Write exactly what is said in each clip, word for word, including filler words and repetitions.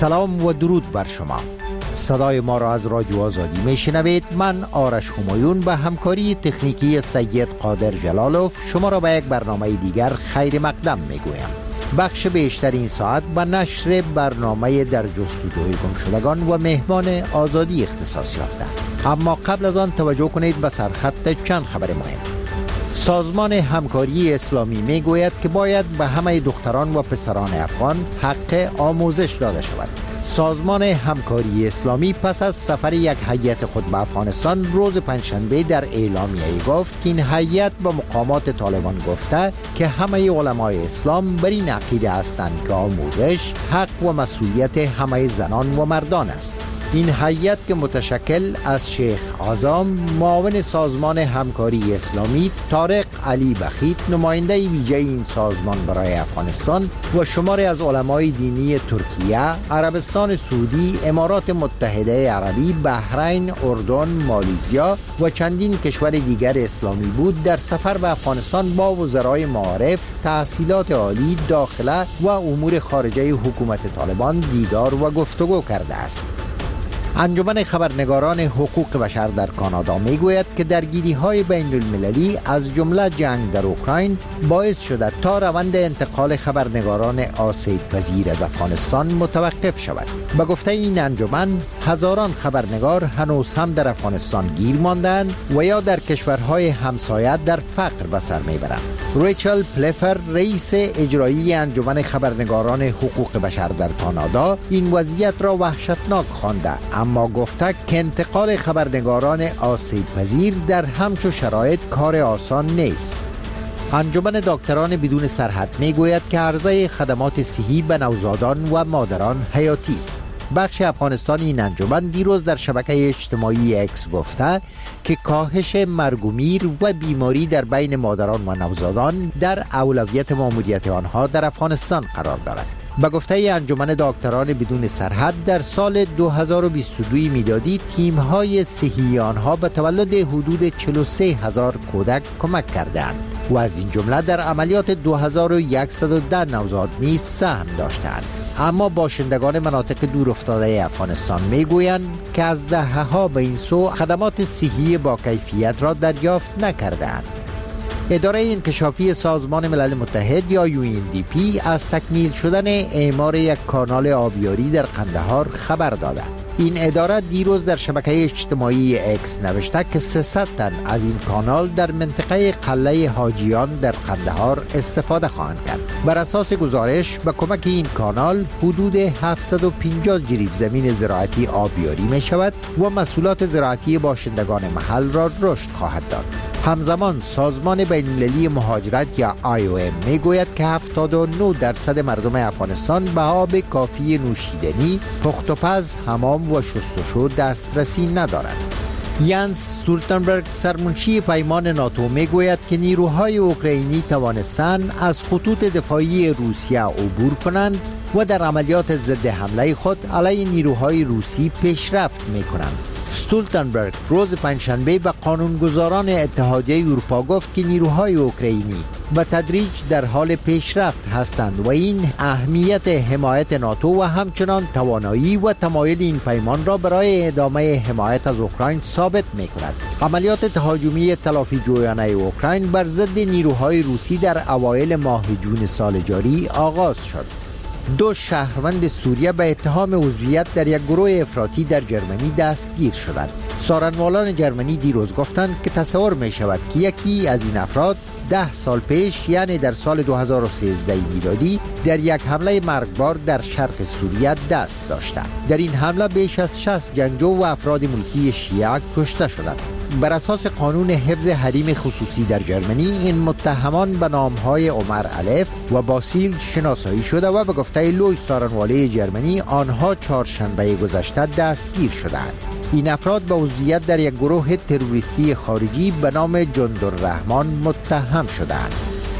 سلام و درود بر شما. صدای ما را از رادیو آزادی میشنوید. من آرش همایون به همکاری تکنیکی سید قادر جلالوف شما را به یک برنامه دیگر خیر مقدم میگویم. بخش بیشتر این ساعت به نشر برنامه در جستجوی گمشدگان و مهمان آزادی اختصاص یافته. اما قبل از آن توجه کنید به سرخط چند خبر مهم. سازمان همکاری اسلامی می گوید که باید به همه دختران و پسران افغان حق آموزش داده شود. سازمان همکاری اسلامی پس از سفر یک هیئت خود به افغانستان روز پنجشنبه در اعلامیه گفت که این هیئت به مقامات طالبان گفته که همه علمای اسلام بر این عقیده هستند که آموزش حق و مسئولیت همه زنان و مردان است. این هیئت که متشکل از شیخ اعظم معاون سازمان همکاری اسلامی، طارق علی بخیت نماینده ویژه این سازمان برای افغانستان و شماری از علمای دینی ترکیه، عربستان سعودی، امارات متحده عربی، بحرین، اردن، مالیزیا و چندین کشور دیگر اسلامی بود در سفر به افغانستان با وزرای معارف، تحصیلات عالی، داخله و امور خارجه حکومت طالبان دیدار و گفتگو کرده است. انجمن خبرنگاران حقوق بشر در کانادا میگوید که درگیری‌های بین المللی از جمله جنگ در اوکراین باعث شده تا روند انتقال خبرنگاران آسیب پذیر از افغانستان متوقف شود. به گفته این انجمن، هزاران خبرنگار هنوز هم در افغانستان گیر ماندند و یا در کشورهای همسایه در فقر به سر میبرند. ریچل پلفر، رئیس اجرایی انجمن خبرنگاران حقوق بشر در کانادا، این وضعیت را وحشتناک خوانده، اما گفته که انتقال خبرنگاران آسیب پذیر در همچو شرایط کار آسان نیست. انجمن دکتران بدون سرحد میگوید که عرضه خدمات صحی به نوزادان و مادران حیاتی است. بخش افغانستان این انجمن دیروز در شبکه اجتماعی اکس گفته که کاهش مرگ و میر و بیماری در بین مادران و نوزادان در اولویت ماموریت آنها در افغانستان قرار دارد. به گفته انجمن دکتران بدون سرحد، در سال دو هزار و بیست و دو میلادی تیم‌های صحی آنها به تولد حدود چهل و سه هزار کودک کمک کردند و از این جمله در عملیات دو هزار و صد و ده نوزاد نیز سهم داشتند. اما باشندگان مناطق دور افتاده افغانستان میگویند که از دهه‌ها به این سو خدمات صحی با کیفیت را دریافت نکردند. اداره انکشافی سازمان ملل متحد یا یو ان دی پی از تکمیل شدن اعمار یک کانال آبیاری در قندهار خبر داده. این اداره دیروز در شبکه اجتماعی اکس نوشته که سیصد تن از این کانال در منطقه قلعه حاجیان در قندهار استفاده خواهند کرد. بر اساس گزارش، به کمک این کانال حدود هفتصد و پنجاه جریب زمین زراعتی آبیاری می شود و محصولات زراعتی باشندگان محل را رشد خواهد داد. همزمان سازمان بین‌المللی مهاجرت یا آی او ام میگوید که هفتاد و نه درصد مردم افغانستان به آب کافی نوشیدنی، پخت و پز، حمام و شستشو دسترسی ندارند. یانس استولتنبرگ، سرمنشی پیمان ناتو، میگوید که نیروهای اوکراینی توانستند از خطوط دفاعی روسیه عبور کنند و در عملیات ضد حمله خود علیه نیروهای روسی پیشرفت میکنند. استولتنبرگ روز پنجشنبه به قانونگذاران اتحادیه اروپا گفت که نیروهای اوکراینی به تدریج در حال پیشرفت هستند و این اهمیت حمایت ناتو و همچنان توانایی و تمایل این پیمان را برای ادامه حمایت از اوکراین ثابت می کند. عملیات تهاجمی تلافی جویانه اوکراین بر ضد نیروهای روسی در اوایل ماه جون سال جاری آغاز شد. دو شهروند سوریه به اتهام عضویت در یک گروه افراطی در جرمنی دستگیر شدند. سارنوالان جرمنی دیروز گفتند که تصور می شود که یکی از این افراد ده سال پیش، یعنی در سال دو هزار و سیزده میلادی، در یک حمله مرگبار در شرق سوریه دست داشتند. در این حمله بیش از شصت جنگجو و افراد ملکی شیعه کشته شدند. بر اساس قانون حفظ حریم خصوصی در جرمنی، این متهمان به نامهای عمر الف و باسیل شناسایی شده و به گفته لوی سارنواله جرمنی آنها چهارشنبه گذشته دستگیر شدند. این افراد به عضویت در یک گروه تروریستی خارجی به نام جندالرحمن متهم شدند.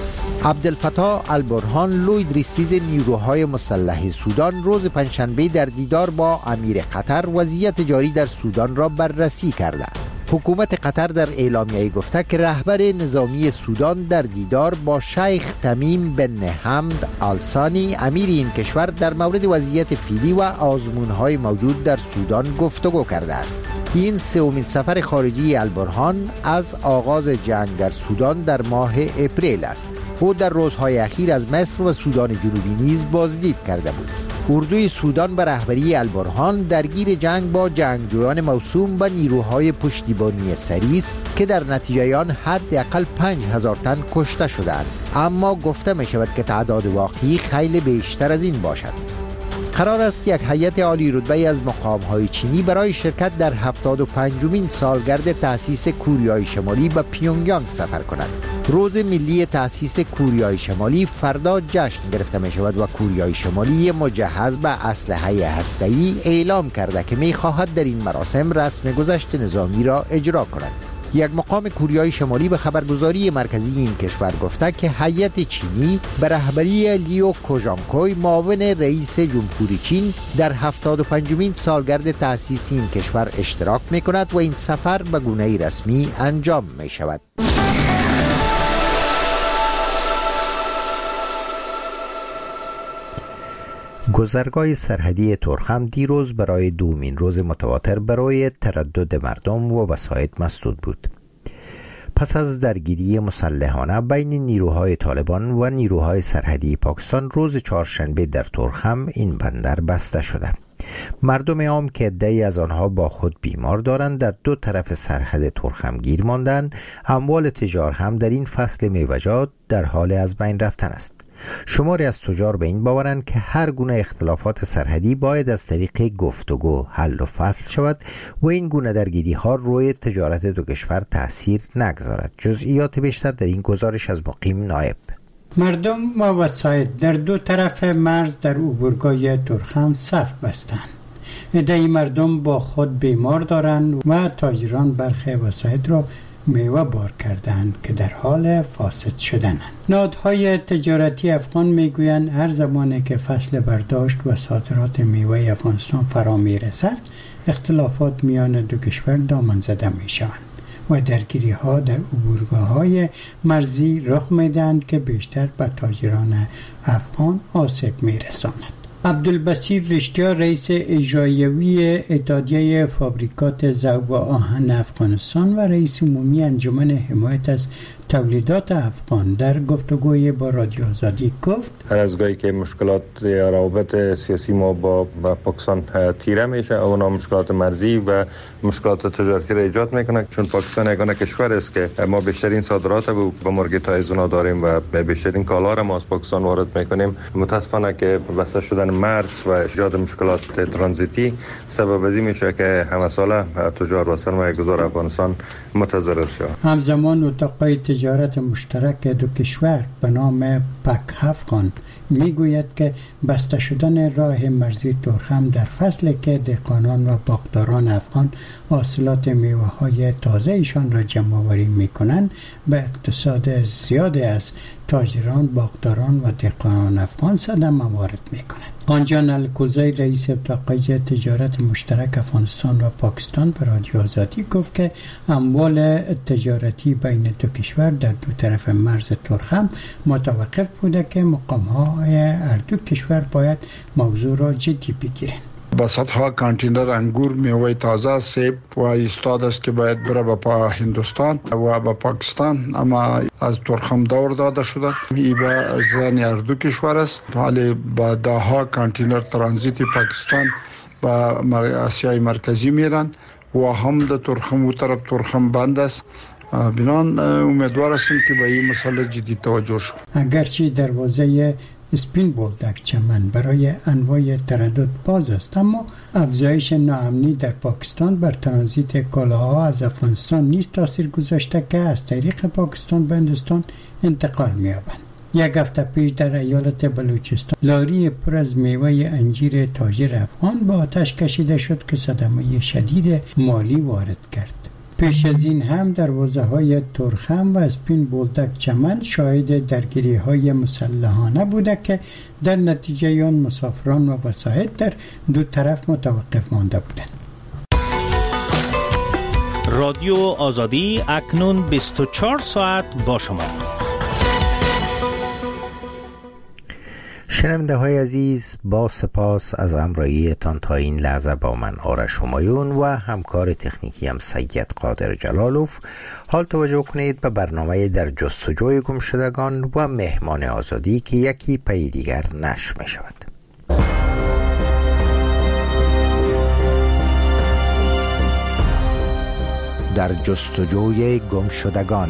عبدالفتاح البرهان، لوی ریسیز نیروهای مسلح سودان، روز پنجشنبه در دیدار با امیر قطر وضعیت جاری در سودان را بررسی کرده. حکومت قطر در اعلامیه گفته که رهبر نظامی سودان در دیدار با شیخ تمیم بن حمد آلسانی امیر این کشور در مورد وضعیت فعلی و آزمون‌های موجود در سودان گفتگو کرده است. این سومین سفر خارجی البرهان از آغاز جنگ در سودان در ماه اپریل است. او در روزهای اخیر از مصر و سودان جنوبی نیز بازدید کرده بود. اردوی سودان به رهبری البرهان درگیر جنگ با جنگجویان موسوم به نیروهای پشتیبانی سری است که در نتیجه آن حداقل پنج هزار تن کشته شدند، اما گفته می شود که تعداد واقعی خیلی بیشتر از این باشد. قرار است یک هیئت عالی رتبه از مقام‌های چینی برای شرکت در هفتاد و پنجمین سالگرد تأسیس کوریای شمالی به پیونگیانگ سفر کند. روز ملی تأسیس کوریای شمالی فردا جشن گرفته می شود و کوریای شمالی مجهز به اسلحه هسته‌ای اعلام کرده که می خواهد در این مراسم رسم گذشت نظامی را اجرا کند. یک مقام کوریای شمالی به خبرگزاری مرکزی این کشور گفته که هیئت چینی به رهبری لیو کوژانکوی معاون رئیس جمهوری چین در هفتاد و پنجمین سالگرد تأسیس این کشور اشتراک می کند و این سفر به گونه رسمی انجام می شود. گذرگاه سرحدی ترخم دیروز برای دومین روز متواتر برای تردد مردم و وسایط مسدود بود. پس از درگیری مسلحانه بین نیروهای طالبان و نیروهای سرحدی پاکستان روز چهارشنبه در ترخم این بندر بسته شده. مردم عام که عده‌ای از آنها با خود بیمار دارند در دو طرف سرحد ترخم گیر ماندند. اموال تجار هم در این فصل میوه‌جات در حال از بین رفتن است. شماری از تجار به این باورند که هر گونه اختلافات سرحدی باید از طریق گفتگو حل و فصل شود و این گونه درگیری ها روی تجارت دو کشور تأثیر نگذارد. جزئیات بیشتر در این گزارش از مقیم نایب. مردم و وسایط در دو طرف مرز در عبورگاه ترخم صف بستند. عده‌ای مردم با خود بیمار دارند و تاجران برخی وسایط را میوه بار کردند که در حال فاسد شدنند. نهادهای تجارتی افغان میگویند هر زمانی که فصل برداشت و صادرات میوه افغانستان فرا میرسد، اختلافات میان دو کشور دامن زده میشوند و درگیری ها در عبورگاه های مرزی رخ میدهند که بیشتر به تاجران افغان آسیب میرساند. عبدالبصیر رشتیا رئیس اجرایی اتحادیه فابریکات ضرب و آهن افغانستان و رئیس عمومی انجمن حمایت از تولیدات افغان در گفتگوی با رادیو آزادی گفت هر از گاهی که مشکلات یا روابط سیاسی ما با, با پاکستان تیره میشه، اونا مشکلات مرزی و مشکلات تجارتی را ایجاد میکنه، چون پاکستان یگانه کشور است که ما بیشترین صادرات به مارکت‌های اونا داریم و بیشترین کالا را ما از پاکستان وارد میکنیم. متاسفانه که بسته شدن مرز و ایجاد مشکلات ترانزیتی سبب ازی میشه که همه ساله تجار و سرمایه‌گذار افغانستان متضرر شود. همزمان اتاقای تجارت مشترک دو کشور به نام پک افغان میگوید که بسته شدن راه مرزی ترخم در فصلی که دهقانان و باغداران افغان حاصلات میوه های تازه ایشان را جمع آوری میکنند به اقتصاد زیادی از تاجران، باغداران و دهقانان افغان صدمه وارد میکنند. قانجان الکوزی رئیس اتاقای تجارت مشترک افغانستان و پاکستان به رادیو آزادی گفت که اموال تجارتی بین دو کشور در دو طرف مرز ترخم متوقف بوده که مقام‌های هر دو کشور باید موضوع را جدی بگیرند. با صدها کانتینر انگور، میوه تازه، سیب و ایستاد است که باید بره با هندوستان و با پاکستان، اما از ترخم دور داده شده. این با زن هر دو کشور است، ولی با ده ها کانتینر ترانزیت پاکستان با آسیای مرکزی میرن و هم در ترخم و طرف ترخم بند است. بنان امیدوار هستیم که به این مسئله جدی توجه شد. اگرچه دروازه اسپین بولدک چمن برای انواع تردد باز است، اما افزایش ناامنی در پاکستان بر ترانزیت کالاها از افغانستان نیز تاثیر گذاشته که از طریق پاکستان به هندوستان انتقال می‌یابند. یک هفته پیش در ایالت بلوچستان لاری پر از میوه انجیر تاجر افغان با آتش کشیده شد که صدمه شدید مالی وارد کرد. پیش از این هم دروازه‌های ترخم و اسپین بولدک چمن شاهد درگیری‌های مسلحانه بوده که در نتیجه آن مسافران و وسایط در دو طرف متوقف مانده بودند. رادیو آزادی اکنون بیست و چهار ساعت با شما. شنونده های عزیز، با سپاس از همراهیتان تا این لحظه با من آرش همایون و همکار تکنیکی هم سید قادر جلالوف. حال توجه کنید به برنامه در جستجوی گمشدگان و مهمان آزادی که یکی پی دیگر نشر می شود. در جستجوی گمشدگان.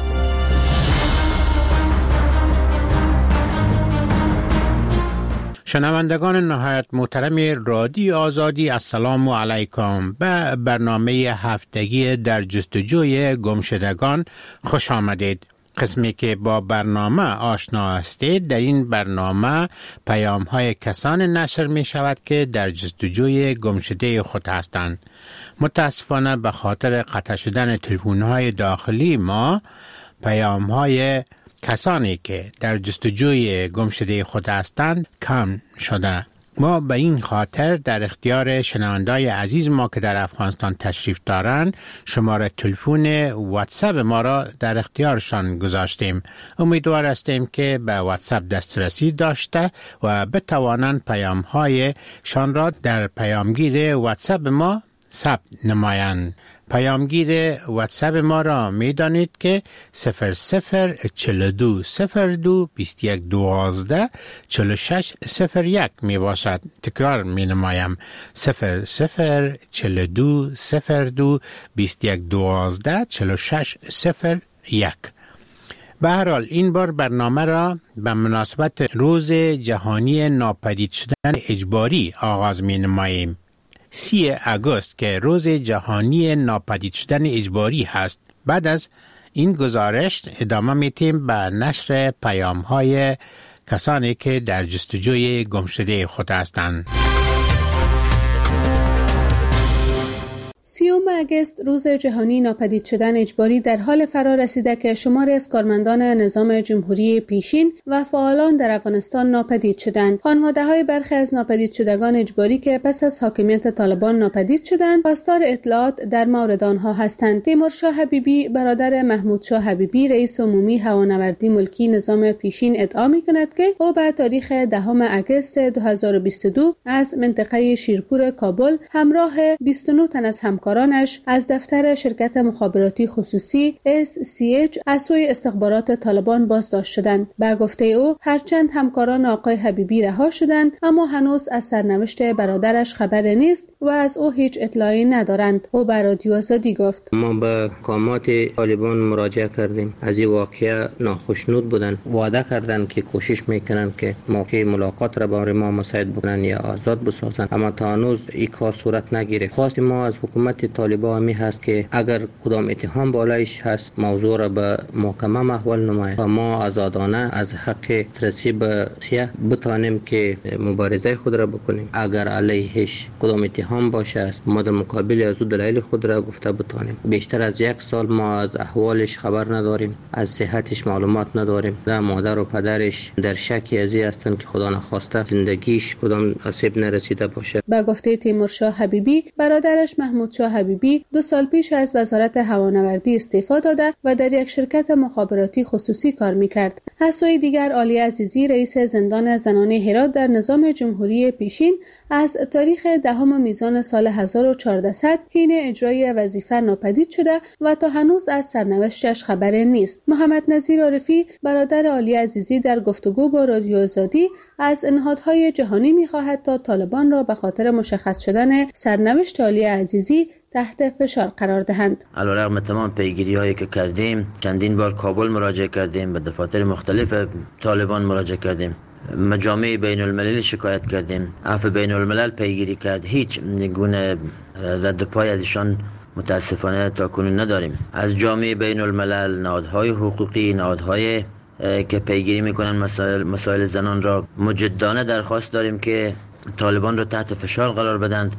شنوندگان نهایت محترم رادیو آزادی، السلام علیکم. به برنامه هفتگی در جستجوی گمشدگان خوش آمدید. قسمی که با برنامه آشنا هستید، در این برنامه پیام های کسان نشر می شود که در جستجوی گمشده خود هستند. متاسفانه به خاطر قطع شدن تلفن های داخلی ما، پیام های کسانی که در جستجوی گمشده خود هستند کم شده. ما به این خاطر در اختیار شنوندای عزیز ما که در افغانستان تشریف دارند شماره تلفن واتساپ ما را در اختیارشان گذاشتیم. امیدوار هستیم که به واتساپ دسترسی داشته و بتوانند پیام های شان را در پیامگیر واتساپ ما ثبت نمایند. پیامگیر واتساپ ما را می دانید که صفر صفر چهل و دو صفر دو بیست و یک دوازده چهل و شش صفر یک می باشد. تکرار می نمایم: صفر صفر چهل و دو صفر دو بیست و یک دوازده چهل و شش صفر یک. به هر حال این بار برنامه را به مناسبت روز جهانی ناپدید شدن اجباری آغاز می نماییم. سی آگوست که روز جهانی ناپدید شدن اجباری هست. بعد از این گزارش ادامه میتیم به نشر پیام های کسانی که در جستجوی گمشده خود هستند. سیوم اگست روز جهانی ناپدید شدن اجباری در حال فرا رسیده که شماری از کارمندان نظام جمهوری پیشین و فعالان در افغانستان ناپدید شدند. خانواده‌های برخی از ناپدید شدگان اجباری که پس از حاکمیت طالبان ناپدید شدند، خواستار اطلاعات در مورد آنها هستند. تیمورشاه حبیبی برادر محمود شاه حبیبی رئیس عمومی هوانوردی ملکی نظام پیشین ادعا می‌کند که او به تاریخ دهم اگست دو هزار و بیست و دو از منطقه شیرپور کابل همراه بیست و نه تن از همکارانش از دفتر شرکت مخابراتی خصوصی اس سی اچ از سوی استخبارات طالبان بازداشت شدند. به گفته او هرچند همکاران آقای حبیبی رها شدند، اما هنوز از سرنوشت برادرش خبری نیست و از او هیچ اطلاعی ندارند. او به رادیو آزادی گفت: ما به مقامات طالبان مراجعه کردیم. از این واقعه ناخشنود بودند. وعده کردند که کوشش میکنند که موقع ملاقات را با ما مساعد بکنن یا آزاد بسازند، اما تا هنوز این کار صورت نگیره. خواست ما از حکومت طالبان می هست که اگر کدام اتهام بالایش هست موضوع را به محکمه محول نماید و ما آزادانه از حق دسترسی به سیه بتانیم که مبارزه خود را بکنیم. اگر علیهش کدام اتهام باشه است ما در مقابل از او دلایل خود را گفته بتانیم. بیشتر از یک سال ما از احوالش خبر نداریم، از صحتش معلومات نداریم. در مادر و پدرش در شکی ازی هستند که خدا نخواسته زندگیش کدام آسیب نرسیده باشه. با گفته تیمورشاه حبیبی، برادرش محمود شاه حبیبی دو سال پیش از وزارت هوانوردی استعفا داده و در یک شرکت مخابراتی خصوصی کار میکرد. از سوی دیگر عالی عزیزی رئیس زندان زنانه هرات در نظام جمهوری پیشین از تاریخ دهم میزان سال هزار و چهارصد حین اجرای وظیفه ناپدید شده و تا هنوز از سرنوشتش خبری نیست. محمد نظیر عارفی برادر عالی عزیزی در گفتگو با رادیو آزادی از نهادهای جهانی میخواهد تا طالبان را به خاطر مشخص شدن سرنوشت عالی عزیزی تحت فشار قرار دهند. علیرغم تمام پیگیری هایی که کردیم، چندین بار کابل مراجعه کردیم، به دفاتر مختلف طالبان مراجعه کردیم، مجامع بین المللی شکایت کردیم، عفو بین الملل پیگیری کرد، هیچ گونه رد پای ازشان متاسفانه تا کنون نداریم. از جامعه بین الملل، نهادهای حقوقی، نهادهای که پیگیری میکنن مسائل مسائل زنان را مجدانه درخواست داریم که طالبان را تحت فشار قرار بدند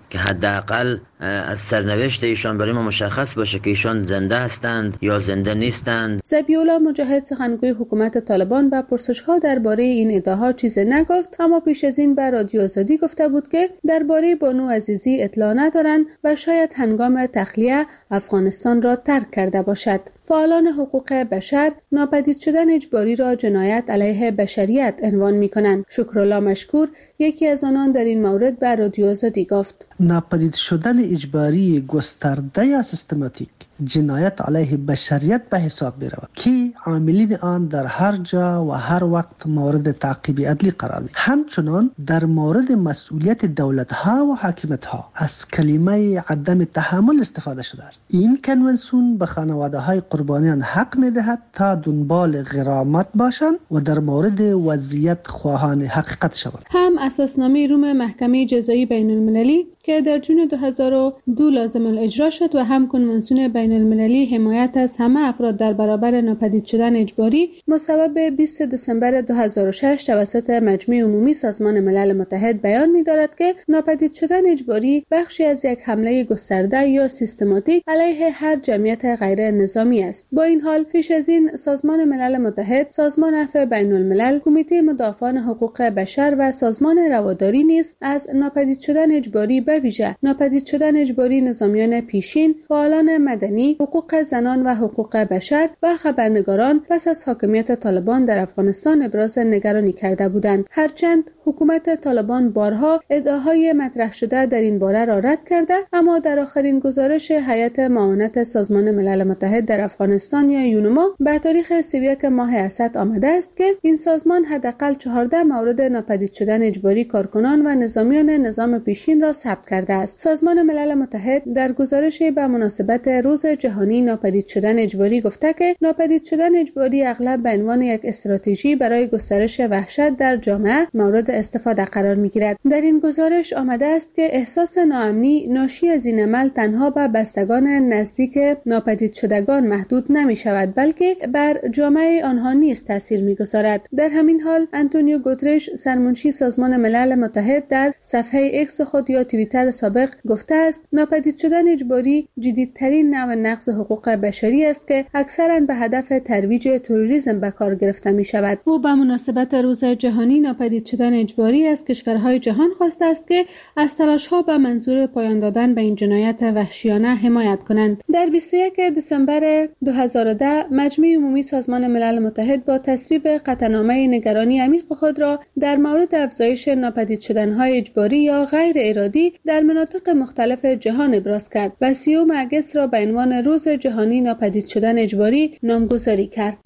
که حداقل از سرنوشت ایشان برای ما مشخص باشه که ایشان زنده هستند یا زنده نیستند. ذبیح‌الله مجاهد سخنگوی حکومت طالبان و پرسش‌ها درباره این ادعاها چیزی نگفت، اما پیش از این به رادیو آزادی گفته بود که درباره بانو عزیزی اطلاع ندارند و شاید هنگام تخلیه افغانستان را ترک کرده باشد. فعالان حقوق بشر ناپدید شدن اجباری را جنایت علیه بشریت عنوان می‌کنند. شکرالله مشکور یکی از آنان در این مورد به رادیو آزادی گفت: ناپدید شدن اجباری گسترده یا سیستماتیک جنایت علیه بشریت به حساب می‌رود که عاملین آن در هر جا و هر وقت مورد تعقیب عدلی قرار می‌گیرند. همچنان در مورد مسئولیت دولت‌ها و حاکمیت‌ها از کلمه عدم تحمل استفاده شده است. این کنوانسیون به خانواده‌های قربانیان حق می‌دهد تا دنبال غرامت باشند و در مورد وضعیت خواهان حقیقت شوند. هم اساسنامه روم محکمه جزایی بین المللی که در جون دو هزار و دو لازم الاجرا شد و هم کنوانسیون بین المللی حمایت از همه افراد در برابر ناپدید شدن اجباری مصوب بیست دسامبر دو هزار و شش توسط مجمع عمومی سازمان ملل متحد بیان می‌دارد که ناپدید شدن اجباری بخشی از یک حمله گسترده یا سیستماتیک علیه هر جمعیت غیر نظامی است. با این حال پیش از این سازمان ملل متحد، سازمان عفو بین الملل، کمیته مدافعان حقوق بشر و سازمان رواداری نیز از ناپدید شدن اجباری به ویژه ناپدید شدن اجباری نظامیان پیشین، فعالان مدنی، حقوق زنان و حقوق بشر و خبرنگاران پس از حاکمیت طالبان در افغانستان ابراز نگرانی کرده بودند. هرچند حکومت طالبان بارها ادعاهای مطرح شده در این باره را رد کرده، اما در آخرین گزارش هیئت معاونت سازمان ملل متحد در افغانستان یا یونما به تاریخ سی و یک ماه اسد آمده است که این سازمان حداقل چهارده مورد ناپدید شدن اجباری کارکنان و نظامیان نظام پیشین را ثبت کرده است. سازمان ملل متحد در گزارشی به مناسبت روز جهانی ناپدید شدن اجباری گفته که ناپدید شدن اجباری اغلب به عنوان یک استراتژی برای گسترش وحشت در جامعه مورد استفاده قرار می‌گیرد. در این گزارش آمده است که احساس ناامنی ناشی از این عمل تنها به بستگان نزدیک ناپدید شدگان محدود نمی‌شود، بلکه بر جامعه آنها نیز تاثیر می‌گذارد. در همین حال آنتونیو گوترش سرمنشی سازمان ملل متحد در صفحه ایکس خود یا توییتر سابق گفته است ناپدید شدن اجباری جدیدترین نوع نقض حقوق بشری است که اکثراً به هدف ترویج تروریسم به کار گرفته می شود. او به مناسبت روز جهانی ناپدید شدن اجباری از کشورهای جهان خواسته است که از تلاش‌ها به منظور پایان دادن به این جنایت وحشیانه حمایت کنند. در بیست و یک دسامبر دو هزار و ده مجمع عمومی سازمان ملل متحد با تصویب قطعنامه نگرانی عمیق خود را در مورد افزایش ناپدید شدن‌های اجباری یا غیر ارادی در مناطق مختلف جهان ابراز کرد و سیوم اگست را به عنوان روز جهانی ناپدید شدن اجباری نامگذاری کرد.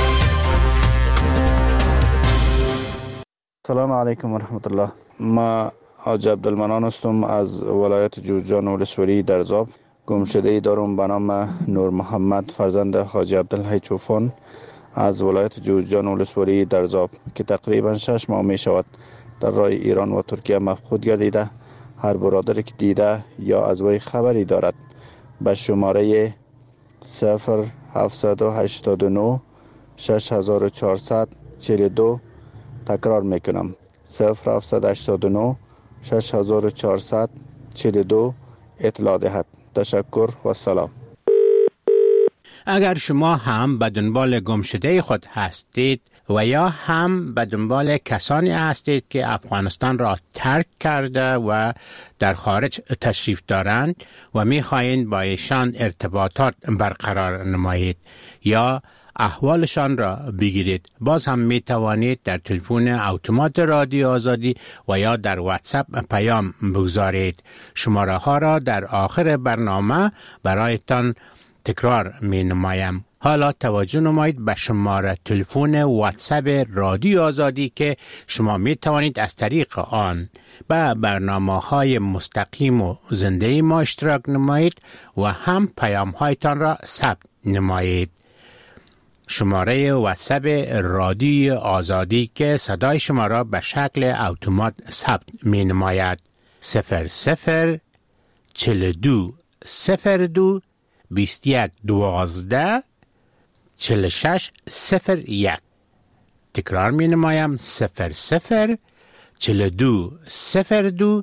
سلام علیکم و رحمت الله. ما حاج عبدالمنان هستم از ولایت جوزجان ولسوالی درزاب. گمشده‌ای دارم به نام نور محمد فرزند حاج عبدالحی چوفان از ولایت جوزجان ولسوالی درزاب که تقریبا شش ماه می شود در راه ایران و ترکیه مفقود گردیده. هر برادری که دیده یا از وی خبری دارد به شماره صفر هفتصد و هشتاد و نه شش هزار و چهارصد و چهل و دو تکرار میکنم صفر هفتصد و هشتاد و نه شش هزار و چهارصد و چهل و دو اطلاع دهد. تشکر و سلام. اگر شما هم به دنبال گمشده خود هستید و یا هم به دنبال کسانی هستید که افغانستان را ترک کرده و در خارج تشریف دارند و می‌خواهید با ایشان ارتباطات برقرار نمایید یا احوالشان را بگیرید، باز هم می توانید در تلفن اتومات رادیو آزادی و یا در واتساپ پیام بگذارید. شماره ها را در آخر برنامه برایتان تکرار می نمایم. حالا توجه نمایید به شماره تلفن واتساپ رادیو آزادی که شما می توانید از طریق آن به برنامه های مستقیم و زنده ما اشتراک نمایید و هم پیام هایتان را ثبت نمایید. شماره واتساپ رادیو آزادی که صدای شما را به شکل اتومات ثبت می نماید صفر صفر چهل و دو صفر دو بیست و یک دوازده چهل و شش صفر یک. تکرار می نمایم صفر صفر چهل و دو صفر دو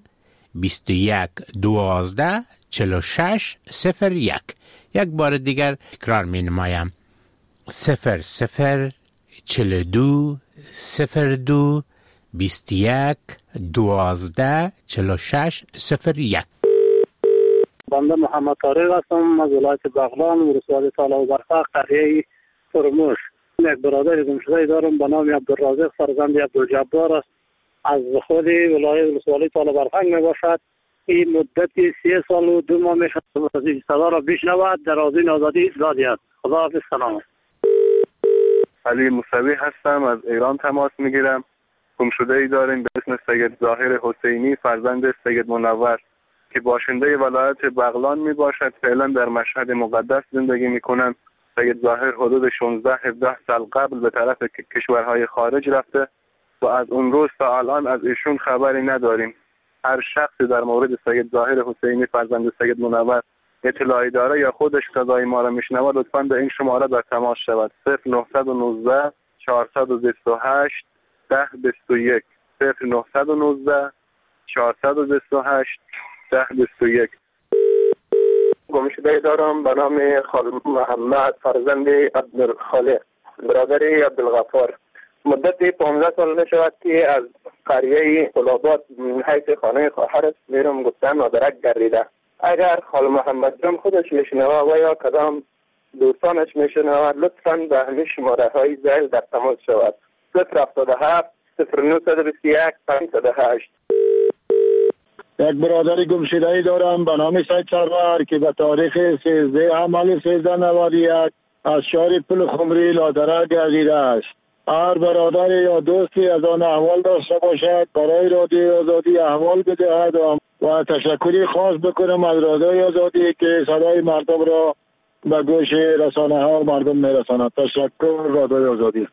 بیست و یک دوازده چهل و شش صفر یک. یک بار دیگر تکرار می نمایم: صفر صفر چهل و دو صفر دو بیست و یک دوازده چهل و شش صفر یک. بنده محمد طارق هستم از ولایت بغلان، ولسوالی تالا و برفق، قریه ترموش. یک برادر گمشده دارم به نام عبدالرازق فرزند عبدالجبار است. از خود ولایت ولسوالی تالا و برفق می باشد. این مدت سه سال و دو ماه می شود از این صدا را بشنود. در آذین آزادی زادی است. خدا حافظ. سلام. علی موسوی هستم، از ایران تماس می گیرم. گمشده ای داریم به اسم سید ظاهر حسینی فرزند سید منور که باشنده ولایت بغلان می باشد. فعلا در مشهد مقدس زندگی می کنند. سید ظاهر حدود شانزده هفده سال قبل به طرف کشورهای خارج رفته و از اون روز تا الان از ایشون خبری نداریم. هر شخصی در مورد سید ظاهر حسینی فرزند سید منور اطلاعی داره یا خودش صدای ما را میشنوه لطفاً به این شماره در تماس شود: صفر نه یک نه چهارصد و بیست و هشت ده بیست و یک صفر نه یک نه چهارصد و بیست و هشت ده بیست و یک. گمشده دارم به نام خال محمد فرزند عبدالخالق برادر عبدالغفار. مدت پانزده سال می شود که از قریه قلابات حیث خانه خواهرش میرم گفتن مدرک گردیده. اگر خال محمد جان خودش میشنوه و یا کدام دوستانش میشنوه لطفاً به همین شماره های زیل در تماس شود: صفر هفتاد و هفت صفر نه بیست و یک پنجصد و هشت. یک برادر گمشده دارم به نام سید سرور که به تاریخ سیزده حمل سیزده نود و یک از شهر پل خمری لادرک گردیده است. هر برادر یا دوستی از آن احوال داشته باشد برای رادیوی آزادی احوال بدهد و تشکری خاص بکنم از رادیوی آزادی که صدای مردم را به گوش رسانه ها و مردم میرساند. تشکر رادیوی آزادی.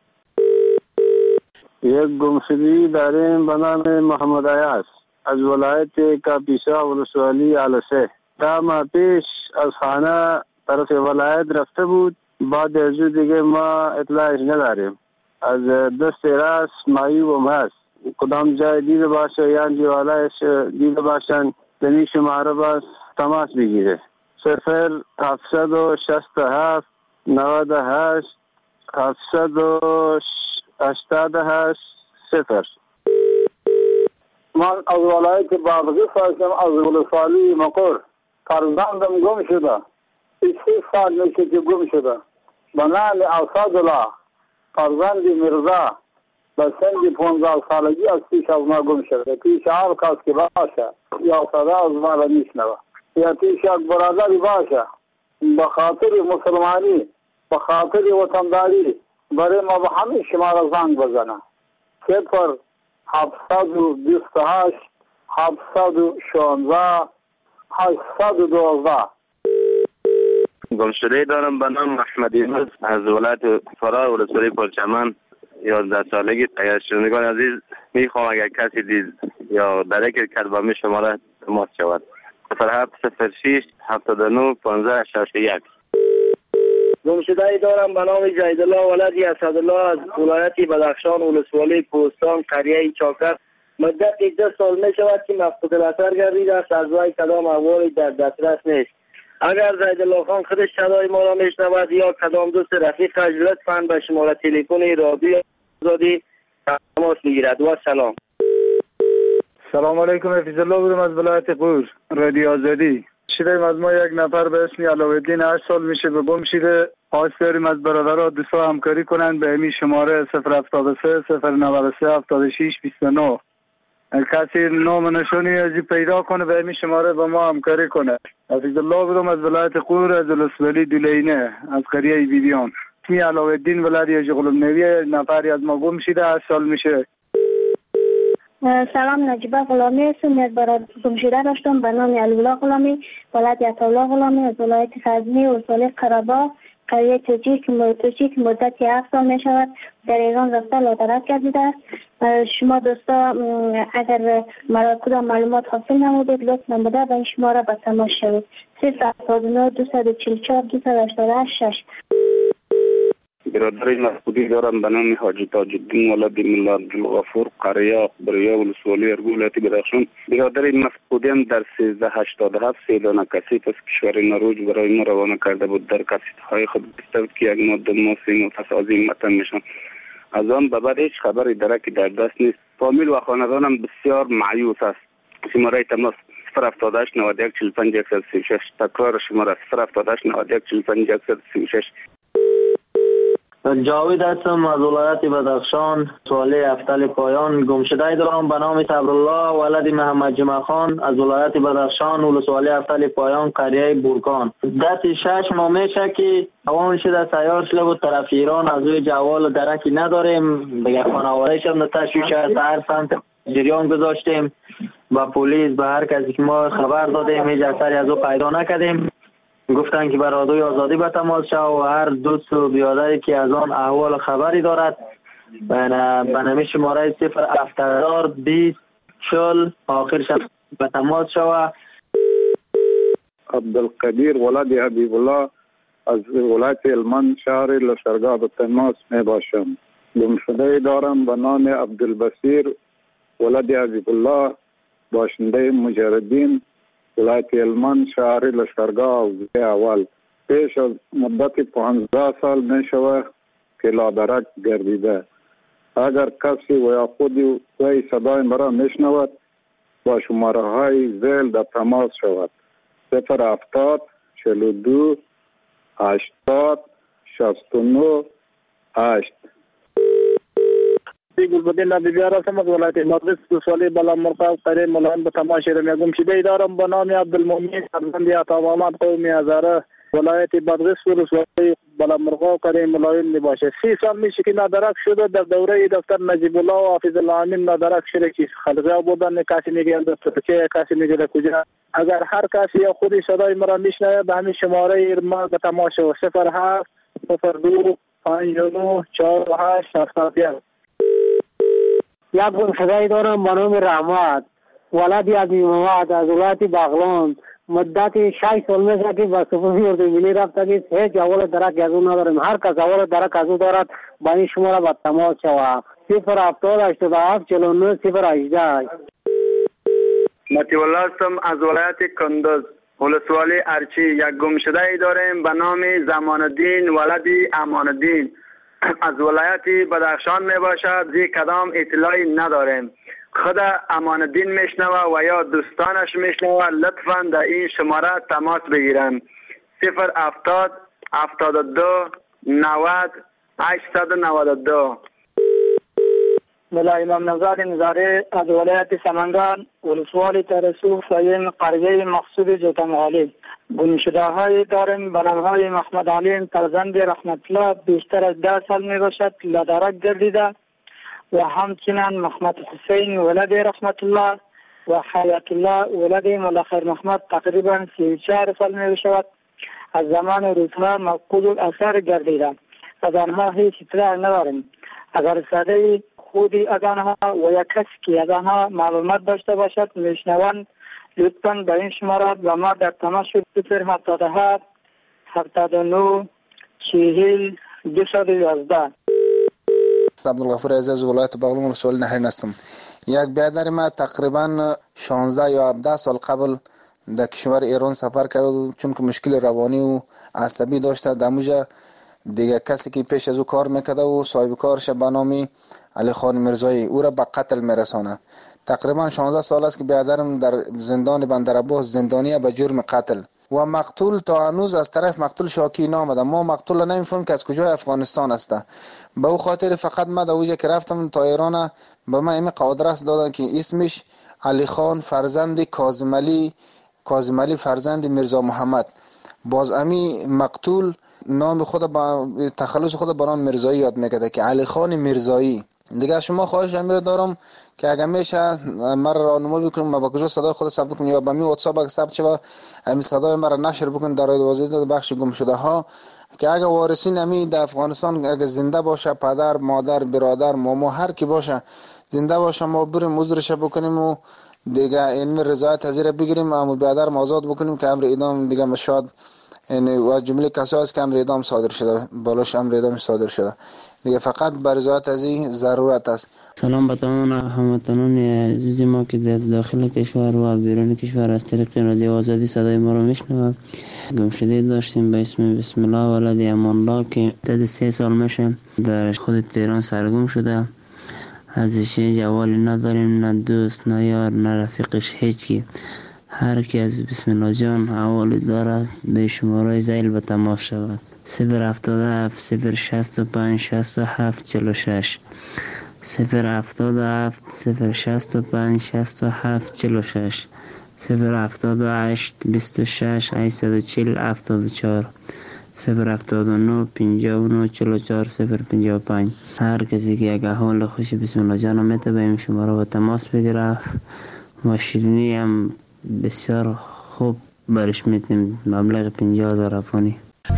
یک گمشدگی داریم به نام محمد عیاض از ولایت کاپیسا ولسوالی علسه. ده ماه پیش از خانه طرف ولایت رفته بود. بعد از دیگه ما اطلاعش نداریم. از دست راست معیوب هست. کدام جای دیده باشه یا جوالایش دیده باشن دنی شماره باز تماس بگیره: صفر هفتصد و شست و هفت نود و هشت هفتصد و هشتاد و هشت صفر. من از ولایت بادغیس هستم، از ولسوالی مقر. فرزندم گم شده. سی سال میشه که گم شده. به نام اسدالله فرزند مرزا به سن پانزده سالگی از پیش از ما گم شده. پیش هر کس که باشه یا صدا از ما را میشنوه یا پیش یک برادری باشه به خاطر مسلمانی به خاطر وطنداری برای ما به همه شما را زنگ بزنه: صفر هفتصد و بیست و هشت هفتصد و شانزده هشتصد و دوازده. گمشده دارم به نام احمد یونس از ولایت فرا ولسوالی پرچمن. یازده سالگی. اگر شنوندگان عزیز میخوام اگر کسی دید یا درک کرد با می شماره تماس شود: صفر هفت صفر شش هفتاد و نه پانزده شصت و یک. گمشده دارم به نام جیدالله ولدی اسدالله از ولایت بدخشان ولسوالی پوستان قریه چاکر. مدت ده سال می شود که مفقود الاثر گردیده است. از وی کدام احوالی در دسترس نیست. اگر زیدالله خان خودش صدای ما را میشنود یا کدام دوست رفیقش لطفاً به شماره تلفن رادیوی آزادی تماس بگیرد. و سلام. سلام علیکم. حفیظ الله بودم از ولایت قور. رادیو آزادی. شدیم از ما یک نفر به اسم علاءالدین هشت سال میشه به گم شده. خواست داریم از برادرها دوستا همکاری کنند به همین شماره صفر هفتاد و سه صفر نود و سه هفتاد و شش بیست و نه. کسی نام نشانی ازی پیدا کنه به همین شماره با ما همکاری کنه. حفیظ الله بودم از ولایت قور از ولسوالی دولینه از قریه بیبیان. اسمی علاءالدین ولدی اجغلم نوی نفری از ما گم شده هشت سال میشه. سلام، نجیبه غلامی هستم. یک برادر گم شده داشتم به نام علی‌الله غلامی ولایت عطاالله غلامی از ولایت غزنی ولسوالی قره‌باغ قریه توچی که مدت هفت سال می شود در ایران رفته لادرک گردیده است. شما دوستا اگر مرا کدام معلومات حاصل نمودید لطف نموده به این شماره به تماس شوید: صفر هفتاد و نه دویست و چهل و چهار دویست و هشتاد و هشت شش. برادر مفقودی دارم به نام حاجی تاج الدین ولد ملا عبدالغفور قریه بریا ولسوالی ارگو ولایت بدخشان. برادر مفقودی هم در سیزده هشتاد و هفت سیلانه کسیت از کشور نروژ برای ما روانه کرده بود. در کسیت های خود گفته که یک ماه دو ماه سه ماه پس از این وطن میشم. از آن به بعد هیچ خبری درکی در دست نیست. فامیل و خاندانم بسیار مایوس است. شماره تماس صفر هفتاد و هشت نود و یک چهل و پنج صد و سی و شش. تکرار شماره صفر هفتاد و هشت نود و یک چهل و پنج صد و سی و شش. جاوید هستم از ولایت بدخشان. سوالی افتل پایان گمشده دارم به نام صبرالله ولد محمد جمعه خان از ولایت بدخشان. ولسوالی افتل پایان قریه بورکان. دست شش ماه میشه که روان شده سیار شده بود طرف ایران. از روی جوال درکی نداریم. بگه خانواده شد تشویش است. هر سمت جریان گذاشتیم با پلیس به هر کسی که ما خبر دادیم هیچ اثری از او پیدا نکردیم. گفتن که برادوی آزادی به تماس شو و هر دوست و بیادری که از آن احوال خبری دارد به نمی شماره صفر هفتاد بیست چل آخرش به تماس شو. عبدالقدیر ولد حبیب الله از ولایت هلمند شهر لشکرگاه به تماس می باشم. گمشده دارم به نام عبدالبصیر ولد حبیب الله باشنده مجردین ولایت هلمند شهر لشکرگاه اول. پیش از مدت پانزده سال می شود که لادرک گردیده. اگر کسی و یا خودی وی صدای مرا می شنود با شماره های زیل در تماس شود. صفر هفتاد چهل و دو هشتاد شصت و نه هشت. گلبدین نبیار هستم از ولایت مقدس سوالی بلا مرقاب قریه ملان به تماشی رمی گمشده دارم به نام عبدالمومن فرزند عطا محمد قومی هزاره ولایت مقدس سوالی بلا مرقاب قریه ملایم می باشه. سی سال میشه که نادرک شده. در دوره دکتر نجیب الله و حافظ الله امین نادرک شده که خلقه بودن. کسی میگه دکتر که کسی میگه کجا. اگر هر کسی یا خودی صدای مرا میشنوه به همین شماره ما به تماشی و صفر هفت صفر دو پنج نه چهار هشت هفت یک. یک گمشده دارم به نام رحمت ولد عبی محمد از ولایت بغلان. مدت شش سال میشه که به سپاهی اردوملی رفته که هیچ اول درک از او نداریم. هر کس اول درک از او دارد با این شماره به تماس شود. صفر هفتاد هشتاد و هفت چهل و نه صفر هجده. متی والله هستم از ولایت کندز ولسوالی ارچی. یک گمشده ای داریم به نام زمان الدین ولدی امان الدین از ولایت بدخشان می باشد. زی کدام اطلاعی نداریم. خود امان الدین میشنوه و یا دوستانش میشنوه لطفاً در این شماره تماس بگیرن. صفر هفتاد هفتاد و دو نود هشتصد و نود و دو. ملا امام نوزاد نظاره از ولایت سمنگان ولسوالی ترسو فایم قریه مقصود جوتمغالی. گمشده های داریم به نام های محمد علیم فرزند رحمت الله بیشتر از ده سال می باشد لادرک گردیده و همچنین محمد حسین ولد رحمت الله و حیات الله ولد ملاخر محمد تقریبا سی و چهار سال می باشد. از زمان روزها مفقود الاثر گردیده. از آنها هیچ اطلاع نداریم. اگر صدای خودی از آنها و یا کسی که از آنها معلومات داشته باشد میشنوند لطفاً به این شماره و ما در تماس شد. صفر هفتاد و هفت هفتاد و نه چهل دویست و یازده. عبدالغفور عزیز ولایت بغلان ولسوالی نهرین هستم. یک برادر ما تقریبا شانزده یا هفده سال قبل در کشور ایران سفر کرد چون که مشکل روانی و عصبی داشته. دموجا دیگه کسی که پیش از او کار میکرده و صاحب کارش به نام علی خان مرزایی او را به قتل میرسانه. تقریبا شانزده سال است که برادرم در زندان بندرعباس زندانیه به جرم قتل و مقتول تا هنوز از طرف مقتول شاکی نامده. ما مقتول را نمیفهمیم که از کجای افغانستان است. به او خاطر فقط ما در اوجه که رفتم تا ایران به من این قادرست دادن که اسمش علی خان فرزند کاظم علی کاظم علی فرزند میرزا محمد. باز امی مقتول نام خود با تخلص خود با نام مرزایی یاد میکرده که علی خان مرزایی. دیگه شما خواهش امیر دارم که اگر میشه مرا راهنمایی بکنید ما با کجا صدای خود ثبت کنیم یا با می واتساپ اگه ثبت شه همین صدای مرا نشر بکنید در واسطه بخش گم شده ها که اگه وارثین امی در افغانستان اگه زنده باشه پدر مادر برادر ماما هر کی باشه زنده باشه ما بریم عذرش بکنیم و دیگه این رضایت حاضر بگیریم اما برادر آزاد بکنیم که امر اعدام دیگه مشاد یعنی و جمله کسایی است که امر اعدام صادر شده، بالاش امر اعدام صادر شده دیگه. فقط بر رضایت از این ضرورت است. سلام به تمام هموطنان عزیز ما که در داخل کشور و بیرون کشور از طریق رادیو آزادی صدای ما را میشنوند. گمشده داشتیم به اسم بسم الله ولد امان الله که مدت سه سال میشه در خود تهران سرگم شده. ازش جوالی نداریم، نه دوست نه یار نه رفیقش، هیچکی. هر کی از بسم الله جان حوالی دارد به شماره زیل به تماس شود. صفر هفتاد و هفت صفر شصت و پنج شصت و هفت چهل و شش صفر هفتاد و هفت صفر شصت و پنج شصت و هفت چهل و شش صفر هفتاد و هشت بیست و شش هشتصد و چهل هفتاد و چهار صفر هفتاد و نه پنجاه و نه چهل و چهار صفر پنجاه و پنج. هر کسی که یک حال خوشی بسم الله جان میته به این شماره با تماس بگیره و شیرینی هم بسیار خوب برش میتیم، مبلغ پنجاه هزار افغانی.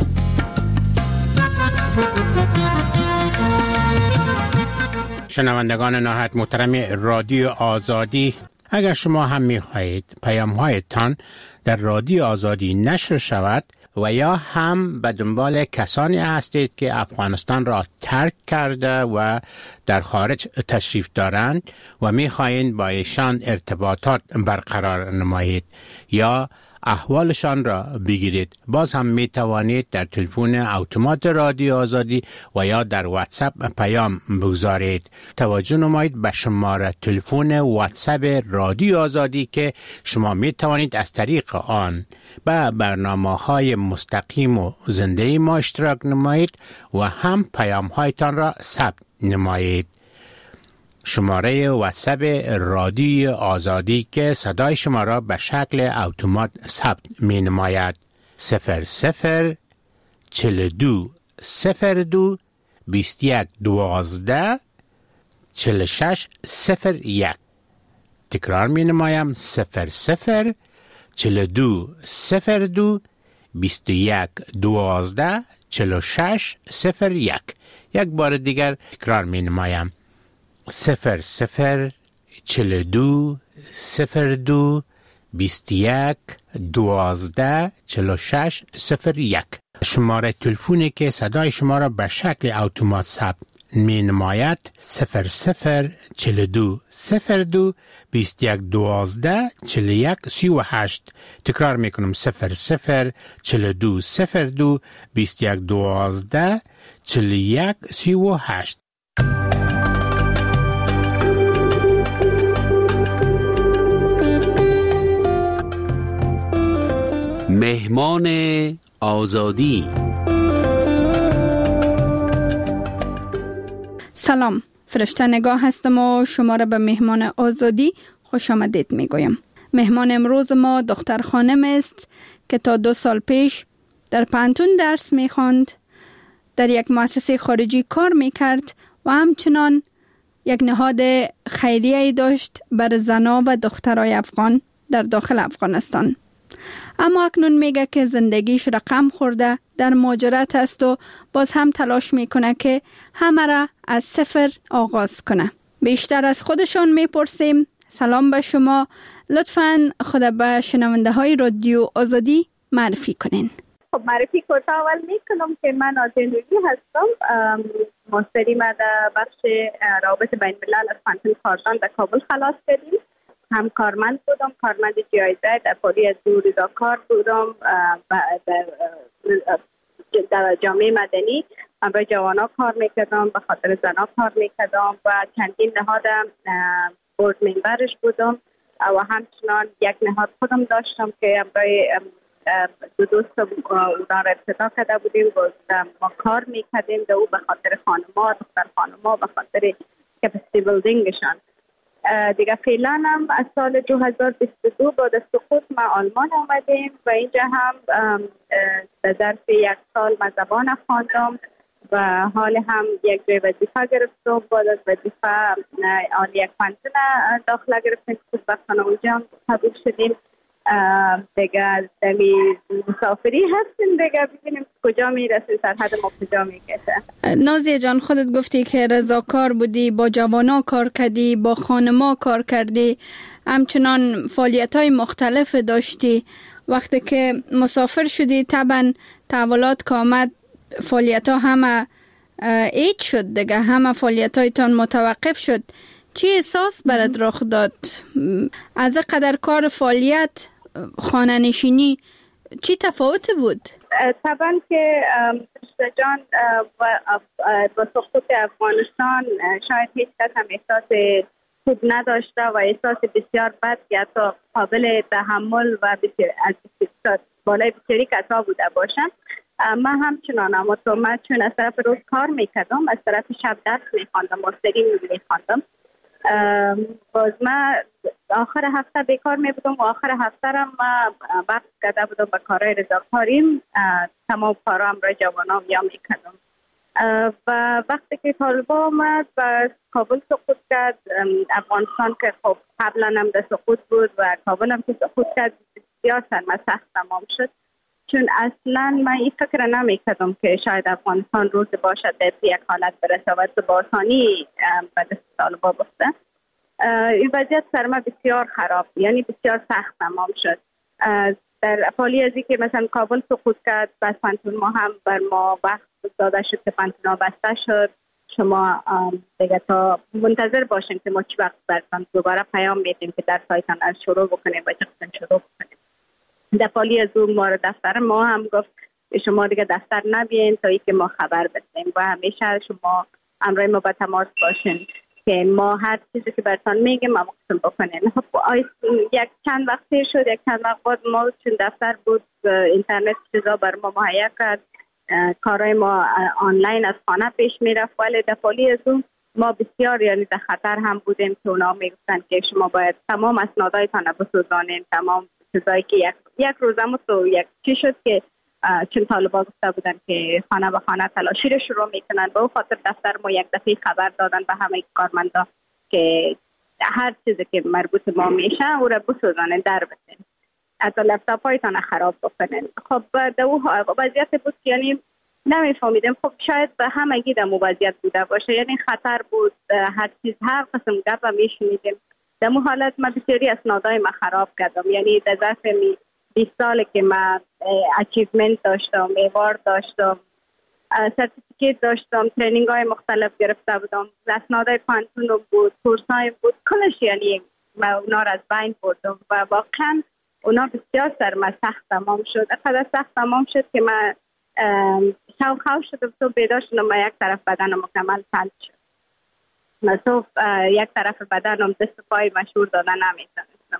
شنوندگان نهایت محترم رادیو آزادی، اگر شما هم می‌خواهید پیام‌هایتان در رادیو آزادی نشر شود و یا هم به دنبال کسانی هستید که افغانستان را ترک کرده و در خارج تشریف دارند و می‌خواهید با ایشان ارتباطات برقرار نمایید یا احوالشان را بگیرید، باز هم می توانید در تلفن اتومات رادیو آزادی و یا در واتساپ پیام بگذارید. توجه نمایید به شماره تلفن واتساپ رادیو آزادی که شما می توانید از طریق آن به برنامه‌های مستقیم و زنده ما اشتراک نمایید و هم پیام‌هایتان را ثبت نمایید. شماره واتساپ رادیو آزادی که صدای شما را به شکل اتومات ثبت می نماید صفر صفر چهل و دو صفر دو بیست و یک دوازده چهل و شش صفر یک. تکرار می نمایم صفر صفر چهل و دو صفر دو بیست و یک دوازده چهل و شش صفر یک. یک بار دیگر تکرار می نمایم صفر صفر چهل و دو صفر دو بیست و یک دوازده چهل و شش صفر یک. شماره تلفنی که صدای شما را به شکل اتومات ثبت می نماید صفر صفر چهل و دو صفر دو بیست و یک دوازده چهل و یک سی و هشت. تکرار می کنم صفر صفر چهل و دو صفر دو بیست و یک دوازده چهل و یک سی و هشت. مهمان آزادی. سلام، فرشته نگاه هستم و شما را به مهمان آزادی خوش آمدید می گویم. مهمان امروز ما دختر خانم است که تا دو سال پیش در پانتون درس می خواند، در یک مؤسسه خارجی کار می کرد و همچنان یک نهاد خیریه‌ای داشت بر زنان و دخترای افغان در داخل افغانستان. اما اکنون میگه که زندگیش رقم خورده، در مهاجرت است و باز هم تلاش میکنه که همه را از صفر آغاز کنه. بیشتر از خودشان میپرسیم. سلام به شما، لطفاً خود به شنونده های رادیو آزادی معرفی کنین. خب معرفی کوتاه اول میکنم که من آزین روی هستم. ماستری ما در بخش روابط بین الملل از پانتون کارزان در کابل خلاص کردیم. هم کارمند بودم، کارمند جی آی زد در پالی از دو رضاکار بودم در جامعه مدنی. من برای جوانا کار میکردم، به خاطر زنا کار میکردم و چندین نهاد بورد ممبرش بودم و همچنان یک نهاد خودم داشتم که برای دو دوست اونا را ابتدا کرده بودیم. ما کار میکردیم در او به خاطر خانما، دختر خانما، به خاطر کپاسیتی بیلدینگشان. دیگه فعلا هم از سال دو هزار و بیست و دو بعد از سقوط ما آلمان آمدیم و اینجا هم در ظرف یک سال ما زبان خواندم و حال هم یک جای وظیفه گرفتم. بعد از وظیفه آن یک پانتون داخله گرفتیم که خوشبختانه اونجا هم قبول شدیم. دیگه دمی مسافری هستیم، دیگه ببینیم کجا میرسیم، سرحد ما کجا میکشه. نازیه جان، خودت گفتی که رضاکار بودی، با جوانا کار کردی، با خانما کار کردی، همچنان فعالیت‌های مختلف داشتی. وقتی که مسافر شدی طبعا تحولات که آمد فعالیت ها همه ایج شد دیگه، همه فعالیت هایتان متوقف شد. چی احساس برات رخ داد؟ از قدر کار فعالیت خانه نشینی چی تفاوت بود؟ طبعا که جان با سقوط افغانستان شاید هیچ کس هم احساس خوب نداشته و احساس بسیار بد که حتی قابل تحمل و بسیار از بالای بسیاری کسا بوده باشم. من همچنان اما تو من چون از طرف روز کار میکردم، از طرف شب درس میخواندم، ماستری میخواندم. باز من آخر هفته بیکار می بودم و آخر هفته را من وقت کرده بودم به کارهای رضاکاریم، تمام کارام را جوانام یا میکردم. و وقتی که طالبان آمد و کابل سقوط کرد، افغانستان که خب قبلا هم در سقوط بود و کابل هم که سقوط کرد، بسیار سرمسخت تمام شد. چون اصلا من این فکر نمی کردم که شاید افغانستان روز باشد در یک حالت برسه و با آسانی به دست طالبان بسته. این وضعیت سر ما بسیار خراب، یعنی بسیار سخت تمام شد. در حالی از که مثلا کابل سقوط کرد، بس پانتون ما هم بر ما وقت داده شد که پانتون ها بسته شد. شما دیگه تا منتظر باشین که ما چی وقت برسان دوباره پیام میدیم که در سایتان از شروع بکنیم و چقدر شروع بکنیم. در حالی از اون ما دفتر ما هم گفت شما دیگه دفتر نبین تا ای که ما خبر بدیم و همیشه شما امرای ما با تماس باشین که ما هر چیزی که براتون میگیم ما مقصد بکنین. خب یک چند وقتی شد، یک چند وقت بعد ما چون دفتر بود اینترنت چیزا بر ما مهیا کرد، کارهای ما آنلاین از خانه پیش میرفت. ولی در حالی از اون ما بسیار یعنی در خطر هم بودیم که اونا میگفتن که شما باید تمام اسنادایتان بسوزانین، تمام چیزایی که یک یک روزم تو یک چی شد که چون طالبان گفته بودن که خانه به خانه تلاشی رو شروع میکنن، به خاطر دفتر ما یک دفعه خبر دادن به همه کارمندا که هر چیزی که مربوط ما میشه او را بسوزانن، در بسین، حتی لپتاپ هایتان خراب بکنن. خب در او وضعیت بود یعنی نمیفهمیدم. خب شاید به همگی در وضعیت بوده باشه، یعنی خطر بود، هر چیز هر قسم گپ میشنیدیم. در مو حالت من بسیاری اسنادای ما خراب کردم، یعنی در ظرف بیست سال که من اچیومنت داشتم، ایوارد داشتم، سرتیفیکیت داشتم، ترینینگ های مختلف گرفته بودم، اسنادای پانتونم بود، کورس های بود، کلش یعنی من اونا را از بین بردم و واقعا اونا بسیار سرمسخت تمام شد. اقدر سخت تمام شد که من شو خواه شدم، تو بیدار شدم و یک طرف بدنم مکمل سند شد. من صبح یک طرف بدنم دست پای مشهور دادن نمیتونستم.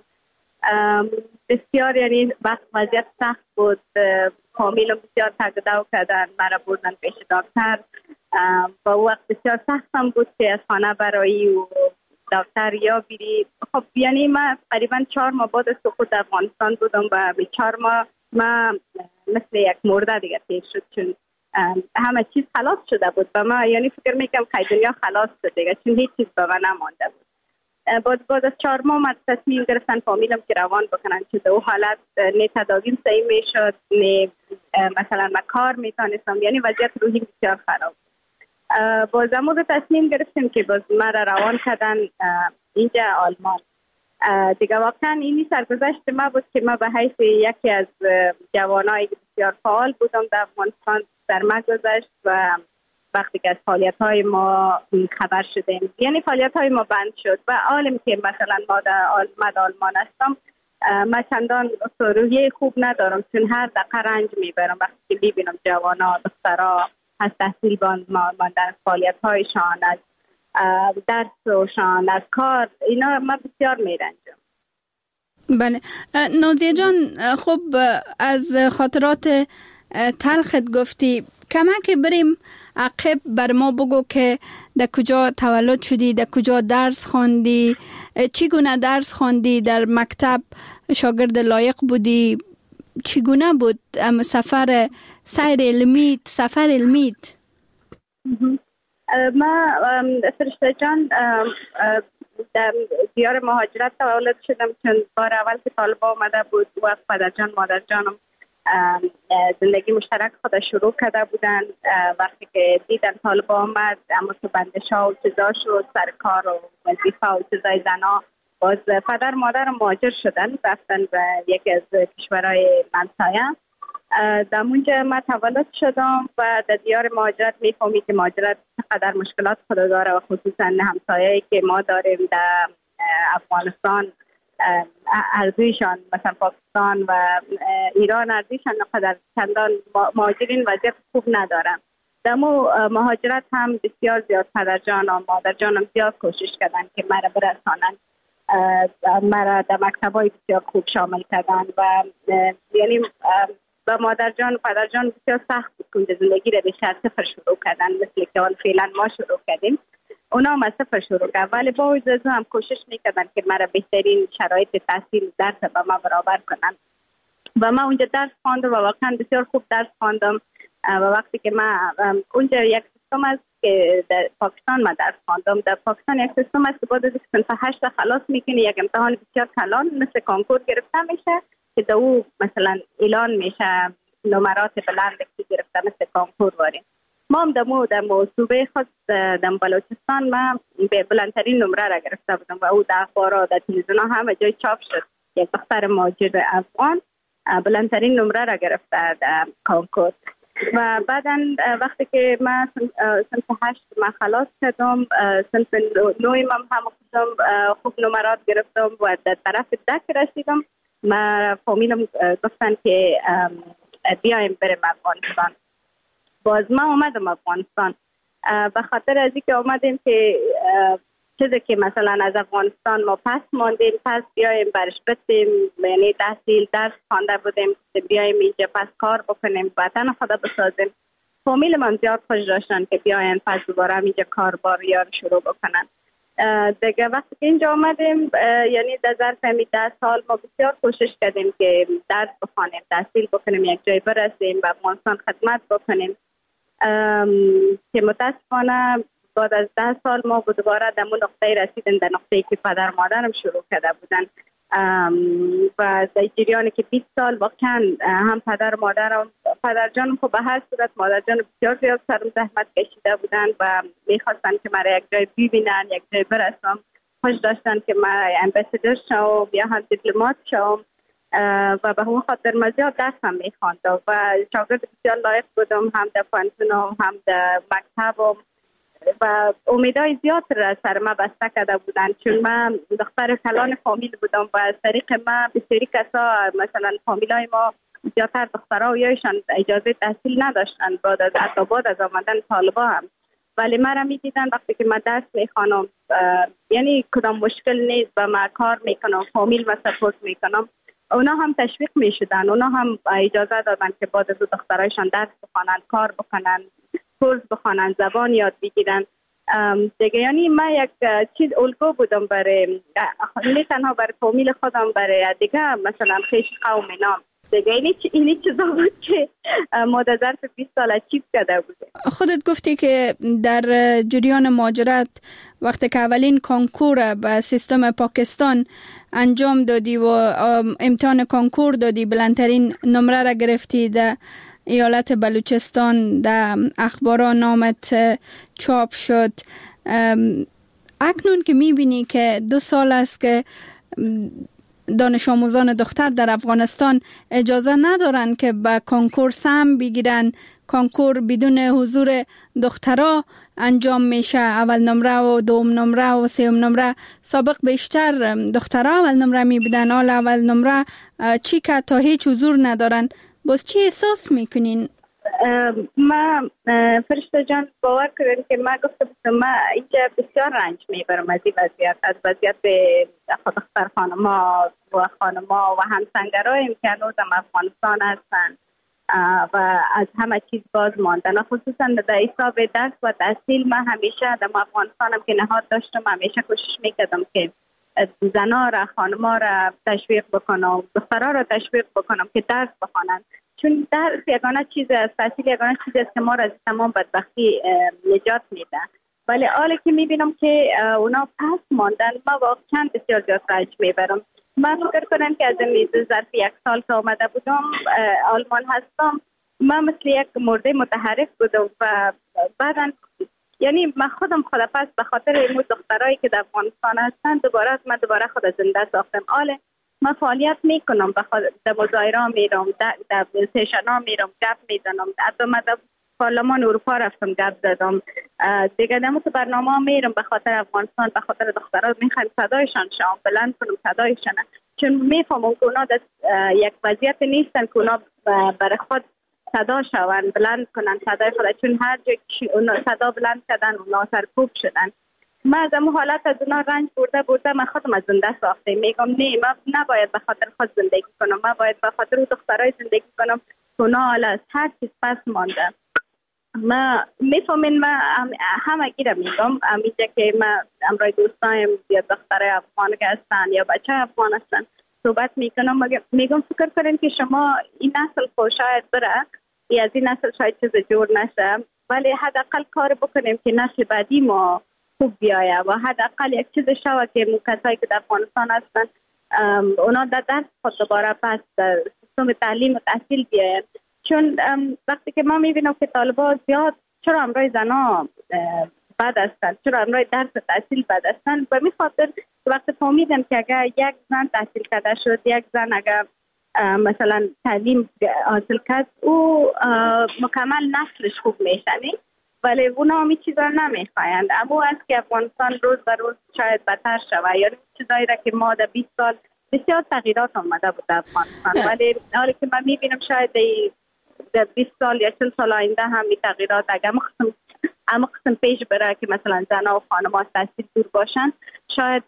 بسیار یعنی وقت وضعیت سخت بود، فامیلم بسیار تگدو کردن، مرا بردن پیش دکتر. با وقت بسیار سختم بود که از خانه برایی و دکتر یا بیری. خب یعنی من قریبا چهار ماه بعد از سقوط افغانستان بودم و به چهار ماه من مثل یک مرده دیگه تیر شد، چون همه چیز خلاص شده بود و من یعنی فکر میکنم که دنیا خلاص شد دیگه، چون هیچ چیز به من نمانده بود. بعد بعد از چهار ماه من تصمیم گرفتن فامیلم که روان بکنن، چون در اون حالت نه تداویم صحیح میشد، نه مثلا من کار میتونستم، یعنی وضعیت روحی بسیار خراب. باز امروز تصمیم گرفتیم که باز من را روان کردن اینجا آلمان. دیگه واقعا اینی سرگذشت ما بود که ما به حیث یکی از جوانایی که بسیار فعال بودم در افغانستان در ما گذشت و وقتی که از فعالیت‌های ما خبر شدیم، یعنی فعالیت‌های ما بند شد و عالم که مثلا ما در آلمان هستم، من چندان روحیه خوب ندارم، چون هر دقیقه رنج میبرم وقتی که میبینم جوانا دخترها از تحصیل ماندن، فعالیت‌هایشان، از درسشان، از کار، اینا من بسیار میرنجم. بله نازیه جان، خب از خاطرات تلخت گفتی، کمک بریم عقب بر ما بگو که در کجا تولد شدی، در کجا درس خواندی، چگونه درس خواندی، در مکتب شاگرد لایق بودی، چگونه بود سفر سیر علمیت، سفر علمیت؟ ما فرشته جان در دیار مهاجرت تولد شدم، چون بار اول که طالبان آمده بود و پدر جان مادر جانم زندگی مشترک خود شروع کرده بودن. وقتی که دیدن طالبان آمد، اما تو بندش ها و چیزا شد، سر کار و وظیفه و چیزای زنا باز پدر مادر مهاجر شدن، رفتن به یکی از کشورهای همسایه. در اونجا من تولد شدم و در دیار مهاجرت میفهمی که مهاجرت چقدر مشکلات خود داره و خصوصا همسایه‌ای که ما داریم در افغانستان، ارزششان مثلا پاکستان و ایران ارزششان قدر چندان مهاجرین وضعیت خوب ندارن. در مو مهاجرت هم بسیار زیاد پدر جان و مادر جانم زیاد کوشش کردن که مرا برسانن، مرا در مکتبای بسیار خوب شامل کردن و یعنی با مادر جان و پدر جان بسیار سخت بود که زندگی را به صفر شروع کردن، مثل که اون فعلا ما شروع کردیم. اونا هم از صفر شروع کرد، ولی با وجود هم کوشش میکردن که مرا بهترین شرایط تحصیل درس با ما برابر کنن و ما اونجا درس خواندم و واقعا بسیار خوب درس خواندم. و وقتی که ما اونجا یک سیستم است که در پاکستان ما درس خواندم، در پاکستان یک سیستم است که بعد از صنف هشت خلاص میکنی یک امتحان بسیار کلان مثل کنکور گرفته میشه که در او مثلا اعلان میشه نمرات بلند که گرفته مثل کنکور واریم. ما هم دمو در موضوع خود در بلوچستان ما بلندترین نمره را گرفته بودم و او در اخبار در تلویزیون همه جای چاپ شد. یک دختر مهاجر افغان بلندترین نمره را گرفته در کنکور. و بعدا وقتی که من صنف هشت من خلاص کردم، صنف نوی من هم خودم خوب نمرات گرفتم و در طرف دک رسیدم. ما فامیلم گفتن که بیایم بریم افغانستان. باز ما اومدم افغانستان به خاطر از اینکه اومدیم که چیزی که مثلا از افغانستان ما پس ماندیم، پس بیایم برش بتیم، یعنی تحصیل درس خوانده بودیم بیایم اینجا پس کار بکنیم، وطن خدا بسازیم. فامیل من زیاد خوش داشتن که بیاین پس دوباره اینجا کار بار یار شروع بکنن. دیگه وقتی که اینجا آمدیم یعنی در ظرف همی ده سال ما بسیار کوشش کردیم که درس بخوانیم، تحصیل بکنیم، یک جای برسیم و افغانستان خدمت بکنیم که متاسفانه بعد از ده سال ما دوباره در اون نقطه رسیدیم، در نقطه‌ای که پدر مادرم شروع کرده بودن و در جریانی که بیست سال واقعا هم پدر مادرم پدر جانم خب به هر صورت مادر جان بسیار زیاد سرم زحمت کشیده بودن و میخواستن که مرا یک جای ببینن، یک جای برسم. خوش داشتن که من امباسادور شوم یا هم دیپلمات شوم و به اون خاطر من زیاد درسم میخواندم و شاگرد بسیار لایق بودم، هم در پانتونم هم در مکتبم و امیدهای زیاد را سر ما بسته کرده بودن، چون من دختر کلان فامیل بودم و از طریق ما بسیاری کسا مثلا فامیلای ما زیادتر دخترها و یایشان اجازه تحصیل نداشتن بعد از حتی بعد از آمدن طالبا هم، ولی مرا میدیدن وقتی که من درس میخوانم یعنی کدام مشکل نیست و من کار میکنم، فامیل و سپورت میکنم، اونا هم تشویق میشدن، اونا هم اجازه دادن که بعد از دخترایشان درس بخوانن، کار بکنن، کورس بخوانن، زبان یاد بگیرن دیگه. یعنی من یک چیز الگو بودم برای نه تنها برای فامیل خودم، برای دیگه مثلا خیش قوم نام دیگه. اینی چیزا بود که ما در ظرف بیست سال اچیو کرده بودیم. خودت گفتی که در جریان مهاجرت وقتی که اولین کنکور به سیستم پاکستان انجام دادی و امتحان کنکور دادی، بلندترین نمره را گرفتی در ایالت بلوچستان، در اخباران نامت چاپ شد. اکنون که میبینی که دو سال است که دانش آموزان دختر در افغانستان اجازه ندارن که به کنکور سهم بگیرن، کنکور بدون حضور دخترها انجام میشه، اول نمره و دوم نمره و سوم نمره. سابق بیشتر دخترها اول نمره میبدن، حال اول نمره چی که تا هیچ حضور ندارن. باز چی احساس میکنین؟ ما فرشته جان باور کردن که ما گفتم ما اینجا بسیار رنج میبرم از این وضعیت، از وضعیت دختر خانما و خانما و همسنگرایم که هنوز هم افغانستان هستن و از همه چیز باز ماندن، خصوصا در حساب درس و تحصیل. من همیشه در افغانستانم که نهاد داشتم همیشه کوشش میکردم که زنا را، خانما را تشویق بکنم، دخترها را تشویق بکنم که درس بخوانند، چون درس یگانه چیز است، تحصیل یگانه چیز است که ما را از تمام بدبختی نجات میده. ولی حالا که میبینم که اونا پس ماندن، ما واقعا بسیار زیاد رنج میبرم. من فکر کنم که از این ظرف یک سال که آمده بودم آلمان هستم، من مثل یک مرده متحرک بودم و بعدا یعنی من خودم خود پس به خاطر این دخترایی که در افغانستان هستن دوباره من دوباره خود زنده ساختم. آله من فعالیت میکنم، به خاطر در مظاهره میرم، در سشن میرم، گپ میزنم، حتی من در پارلمان اروپا رفتم گپ زدم دیگه. دمو تو برنامه میرم به خاطر افغانستان، به خاطر دخترها میخوام صدایشان شام بلند کنم صدایشان، چون میفهمم که اونا در یک وضعیت نیستن که اونا برای خود صدا شوند، بلند کنن صدای خود، چون هر جا اونا صدا بلند کردن اونا سرکوب شدن. من از اون حالت از اونا رنج برده برده من خودم از زنده ساخته. میگم نه من نباید به خاطر خود زندگی کنم، من باید به خاطر اون دخترای زندگی کنم که اونا حالا از هر چیز پس مانده. ما میفهمین ما همه گیره میگم امیجا که ما امروی دوستایم یا دخترای افغان که هستن یا بچه افغان هستن صحبت میکنم، میگم فکر کنین که شما این نسل خود شاید بره یا از این نسل شاید چیز جور نشه، ولی حداقل کار بکنیم که نسل بعدی ما خوب بیایه و حداقل یک چیز شوه که کسایی که در افغانستان هستن اونا در درس خود دوباره پس در سیستم تعلیم و تحصیل بیاین. چون وقتی که ما میبینم که طالبان زیاد چرا امروی زنا بد هستن، چرا امروی درس تحصیل بد هستن، به می خاطر وقتی فهمیدم که اگر یک زن تحصیل کرده شد، یک زن اگر مثلا تعلیم حاصل کرد او مکمل نسلش خوب میشنی، ولی اونا همی چیزا نمیخوایند. اما است که افغانستان روز به روز شاید بدتر شود، یعنی چیزایی را که ما در بیست سال بسیار تغییرات آمده بود در افغانستان، ولی حالی که من میبینم شاید در بیست سال یا چل سال آینده هم این تغییرات اگر مقسم اما قسم پیش بره که مثلا زنها و خانم‌ها از تحصیل دور باشن، شاید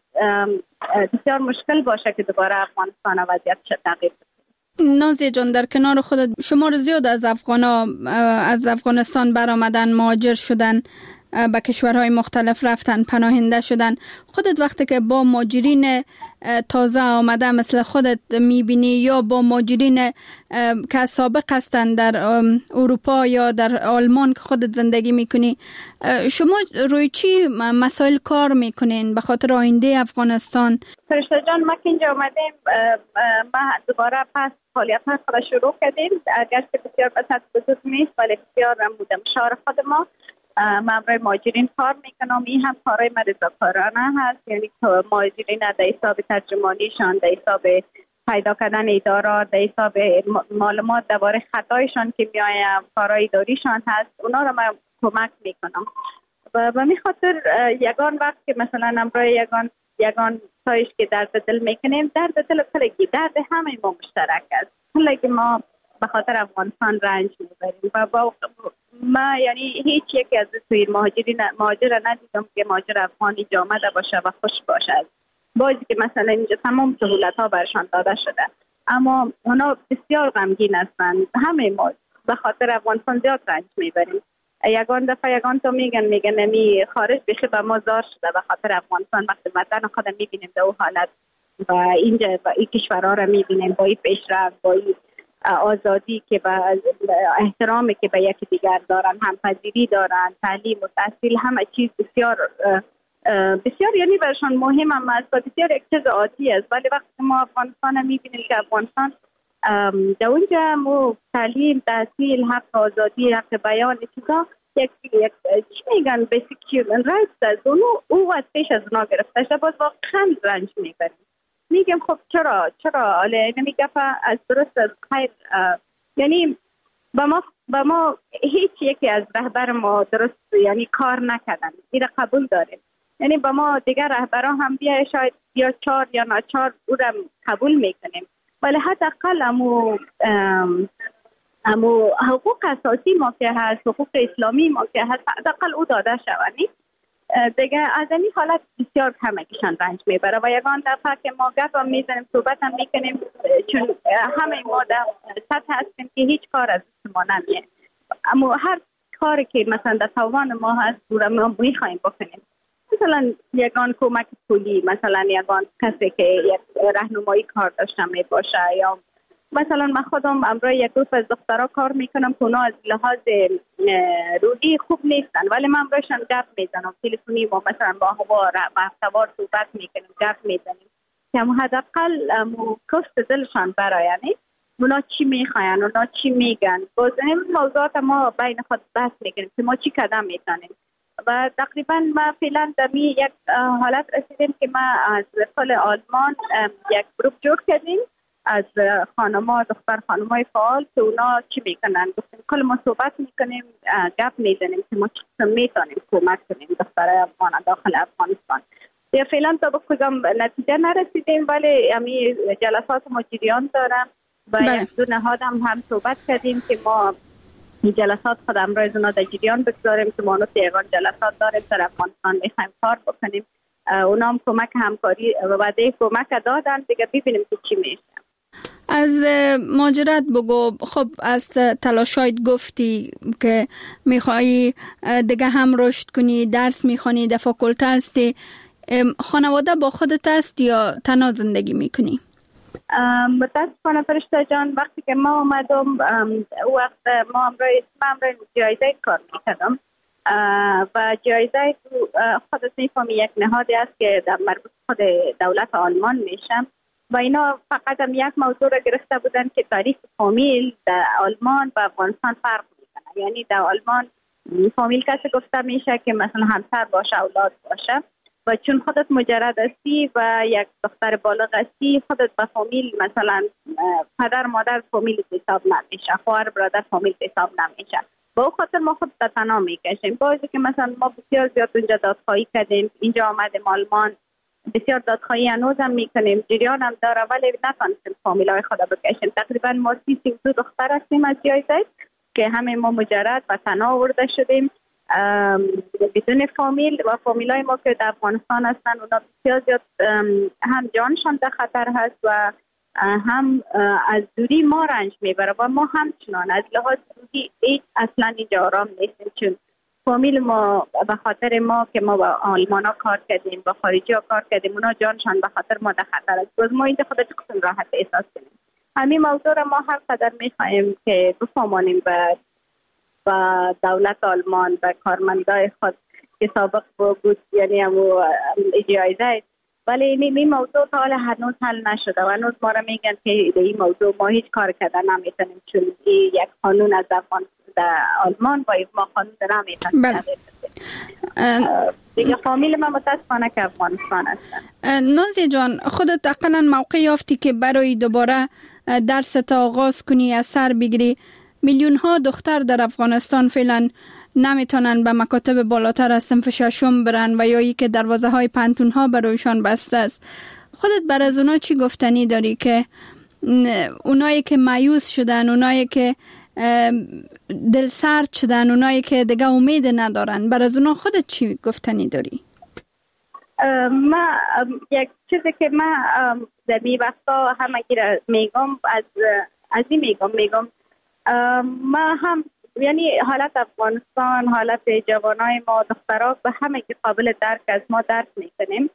بسیار مشکل باشه که دوباره افغانستان وضعیت شد تغییر. نازیه جان، در کنار خودت شمار زیاد از افغانا از افغانستان برآمدن، مهاجر شدن، به کشورهای مختلف رفتن، پناهنده شدن. خودت وقتی که با مهاجرین تازه آمده مثل خودت میبینی یا با مهاجرین که سابق هستن در اروپا یا در آلمان که خودت زندگی میکنی، شما روی چی مسائل کار میکنین به خاطر آینده افغانستان؟ فرشته جان، ما که اینجا آمدیم ما دوباره پس فعالیت ها خود شروع کردیم، اگرچه بسیار بسط بزرگ نیست ولی بسیار بودم شهر خود ما. من برای مهاجرین کار میکنم، این هم کارهای من رضاکارانه هست، یعنی مهاجرین در حساب ترجمانیشان، در حساب پیدا کردن ادارات، در حساب معلومات درباره خطایشان که میآید، کارهای اداریشان هست، اونا رو من کمک میکنم. و به می خاطر یگان وقت که مثلا امروز یگان یگان سایش که درد دل میکنیم، درد دل کلگی درد همه ما مشترک است، کلگی ما به خاطر افغانستان رنج میبریم و با ما یعنی هیچ یکی از توی مهاجرین مهاجر ندیدم که مهاجر افغانی جامده باشه و خوش باشه، بازی که مثلا اینجا تمام سهولت ها برشان داده شده اما اونا بسیار غمگین هستند. همه ما به خاطر افغانستان زیاد رنج میبریم. یگان دفعه یگان تو میگن میگن نمی خارج بشه به ما زار شده به خاطر افغانستان، وقتی وطن خودم میبینیم در اون حالت و اینجا با این کشورها رو میبینیم با این پیشرفت، با این آزادی که با احترامی که به یکی دیگر دارن، همپذیری دارن، تعلیم و تحصیل، همه چیز بسیار بسیار یعنی برشان مهم هم است و بسیار یک چیز عادی است. ولی وقتی ما افغانستان میبینیم که افغانستان در اونجا مو تعلیم، تحصیل، حق آزادی، حق بیان چیزا یک یک چی میگن بیسیک هیومن رایتس است، اونو او از پیش از اونا گرفته شده، باز واقعا رنج میبریم. میگم خب چرا چرا حالا نمیگه از درست از خیر، یعنی با ما با ما هیچ یکی از رهبر ما درست یعنی کار نکردن، این را قبول داریم. یعنی با ما دیگر رهبران هم بیا شاید یا چهار یا ناچار او را قبول میکنیم، ولی حداقل امو امو حقوق اساسی ما که هست، حقوق اسلامی ما که هست، حداقل او داده شوند. دیگه از این حالت بسیار همگیشان رنج میبره و یگان دفعه که ما گپ هم میزنیم صحبت هم میکنیم، چون همه ما در سطح هستیم که هیچ کار از ما نمیه، اما هر کاری که مثلا در توان ما هست رو ما میخوایم بکنیم. مثلا یگان کمک پولی، مثلا یگان کسی که یک راهنمایی کار داشته می باشه، یا مثلا من خودم امروز یک گروه از دخترها کار میکنم که اونا از لحاظ روحی خوب نیستن، ولی من امروزشان گپ میزنم تلفنی و مثلا با هوا باختوار صحبت میکنم، گپ میزنیم که حداقل کفت دلشان برایانی اونا چی میخواین، اونا چی میگن. باز این موضوعات ما بین خود بحث میکنیم که ما چی قدم میتونیم. و تقریبا ما فعلا در می یک حالت رسیدیم که ما از کل آلمان یک گروپ جور کردیم از خانم‌ها، دختر خانم‌های فعال که اونا چی میکنن. گفتیم کل ما صحبت میکنیم، گپ میزنیم که ما چطور میتونیم کمک کنیم دخترای افغان داخل افغانستان. یا فعلا تا به کدام نتیجه نرسیدیم، ولی امی جلسات ما جریان دارم و بله. یک دو نهاد هم هم صحبت کردیم که ما این جلسات خود امروز اونا در جریان بگذاریم که ما نو تیغان جلسات داریم در افغانستان میخوایم کار بکنیم. اونا هم کمک همکاری و وعده کمک دادن، دیگه ببینیم که چی میشه. از ماجرات بگو. خب از تلاشایت گفتی که میخوایی دیگه هم رشد کنی، درس میخوانی، در فاکولته هستی. خانواده با خودت است یا تنها زندگی میکنی؟ متاسفانه فرشته جان وقتی که ما اومدم وقت ما امروز امروز جایزه کار میکردم و جایزه خودت میفهمی یک نهادی است که در مربوط خود دولت آلمان میشم و اینا فقط هم یک موضوع را گرفته بودن که تاریخ فامیل در آلمان و افغانستان فرق میکنه. یعنی در آلمان فامیل کسی گفته میشه که مثلا همسر باشه، اولاد باشه، و چون خودت مجرد هستی و یک دختر بالغ هستی خودت به فامیل مثلا پدر مادر فامیل حساب نمیشه، خواهر برادر فامیل حساب نمیشه. با او خاطر ما خود تنها میکشیم. باعثی که مثلا ما بسیار زیاد اونجا دادخواهی کردیم، اینجا آمدیم آلمان بسیار دادخواهی هنوز هم میکنیم، جریان هم داره، ولی نتونستیم فامیل های خود بکشیم. تقریبا ما سی سی دو دختر هستیم از جایزه که همه ما مجرد و تنها آورده شدیم بدون فامیل و فامیل های ما که در افغانستان هستن اونا بسیار زیاد هم جانشان در خطر هست و هم از دوری ما رنج میبره و ما همچنان از لحاظ روحی هیچ اصلا اینجا آرام نیستیم، چون فامیل ما به خاطر ما که ما با آلمان ها کار کردیم با خارجی ها کار کردیم اونا جانشان به خاطر ما در خطر است. باز ما اینجا خود چقدر راحت احساس کنیم. همین موضوع را ما هر قدر میخواهیم که بفهمانیم و و دولت آلمان و کارمندای خود که سابق بود یعنی همو جایزه، ولی این موضوع تا حال هنوز حل نشده و هنوز ما را میگن که این موضوع ما هیچ کار کردن نمیتونیم، چون این یک قانون از افغان در آلمان با ما قانون نمیتونیم. بله. دیگه فامیل ما متاسفانه که افغانستان هستن. نازی جان خودت اقلا موقع یافتی که برای دوباره درس تا آغاز کنی، از سر بگیری. میلیون ها دختر در افغانستان فعلا نمیتونن به مکاتب بالاتر از صنف ششم برن و یا ای که دروازه های پانتون ها برایشان بسته است. خودت بر از اونا چی گفتنی داری که اونایی که مایوس شدن، اونایی که دل سرد شدن، اونایی که دیگه امید ندارن، بر از اونا خودت چی گفتنی داری؟ ما یک چیزی که ما در می وقتا همگی را میگم از از این میگم میگم ما هم یعنی حالت افغانستان، حالت جوانای ما دخترها به همه که قابل درک از ما درک میکنیم،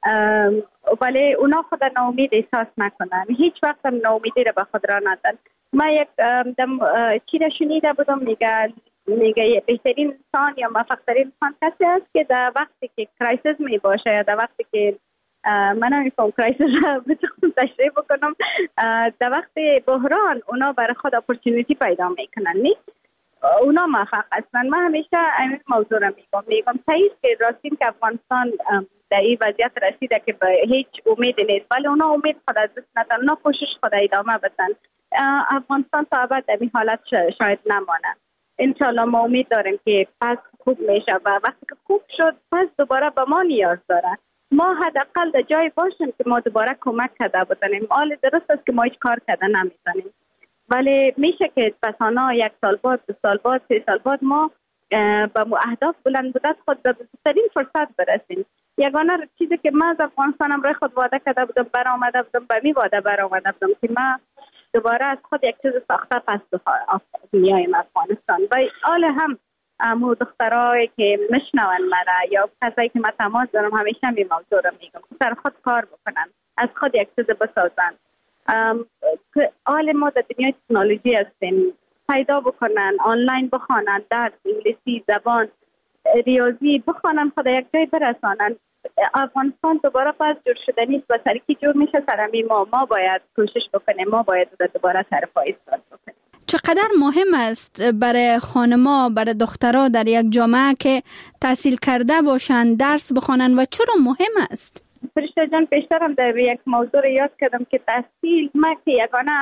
ولی اونا خود ناامید احساس نکنن، هیچ وقت هم ناامیدی را به خود را ندن. ما یک دم چی را شنیده بودم میگه میگه بهترین انسان یا موفق‌ترین انسان کسی است که در وقتی که کرایسیس می باشه یا در وقتی که من نمیفهم کرایسیس را بتونم تشریح بکنم، در وقت بحران اونا برای خود اپورتونیتی پیدا میکنن، نیست اونا موفق هستن. من همیشه این موضوع را میگم میگم صحیح که راستین که افغانستان در این وضعیت رسیده که به هیچ امید نیست، ولی اونا امید خود از دست ندن، اونا کوشش خود ادامه بدن. افغانستان تا ابد در این حالت شاید نمانه. انشالله ما امید داریم که پس خوب میشه و وقتی که خوب شد پس دوباره به ما نیاز داره. ما حداقل در جای باشیم که ما دوباره کمک کرده بتونیم. حال درست است که ما هیچ کار کرده نمیتونیم، ولی میشه که پسانا یک سال بعد، دو سال بعد، سه سال بعد ما با اهداف بلند مدت خود به بهترین فرصت برسیم. یگانه چیزی که من از افغانستانم برای خود وعده کرده بودم، برآمده بودم، به می وعده برآمده بودم که من دوباره از خود یک چیز ساخته پس بیایم افغانستان. و حال هم امو دخترایی که مشنون مرا یا کسایی که من تماس دارم همیشه می موضوع رو میگم سر خود کار بکنن، از خود یک چیز بسازن. حال ما در دنیای تکنولوژی هستیم، پیدا بکنن، آنلاین بخوانن، درس انگلیسی، زبان، ریاضی بخوانن، خود یک جای برسانن. افغانستان دوباره پس جور شده نیست و سرکی جور میشه سرمی ما ما باید کوشش بکنیم، ما باید دوباره سر پای ایستاد بکنیم. چقدر مهم است برای خانما، برای دخترها در یک جامعه که تحصیل کرده باشند، درس بخوانند و چرا مهم است؟ فرشته جان، بیشترم در یک موضوع یاد کردم که تحصیل، ما که یگانه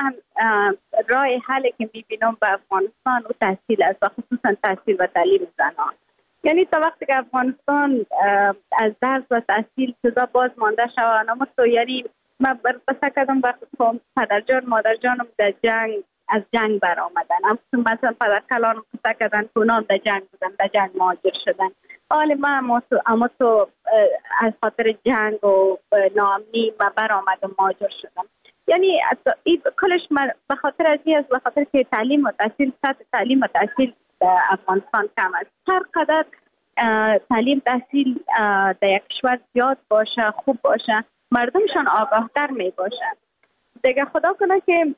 راه حلی که میبینم به افغانستان و تحصیل است و خصوصا تحصیل و تعلیم زنان. یعنی تا وقتی که افغانستان از درس و تحصیل چیزا باز مانده شود، اما تو یعنی من برپسه کردم وقتی پدر جان مادر جانم در جنگ از جنگ برآمدن، اما مثلا پدر کلانم پسه کردن کنام در جنگ بودن، در جنگ مهاجر شدن. حالا من اما تو از خاطر جنگ و ناامنی من برآمدم مهاجر شدم. یعنی کلش به خاطر از این است، به خاطر که تعلیم و تحصیل، سطح تعلیم و تحصیل در افغانستان کم است. هر قدر تعلیم تحصیل در یک کشور زیاد باشه، خوب باشه، مردمشان آگاهتر می باشن. دیگه خدا کنه که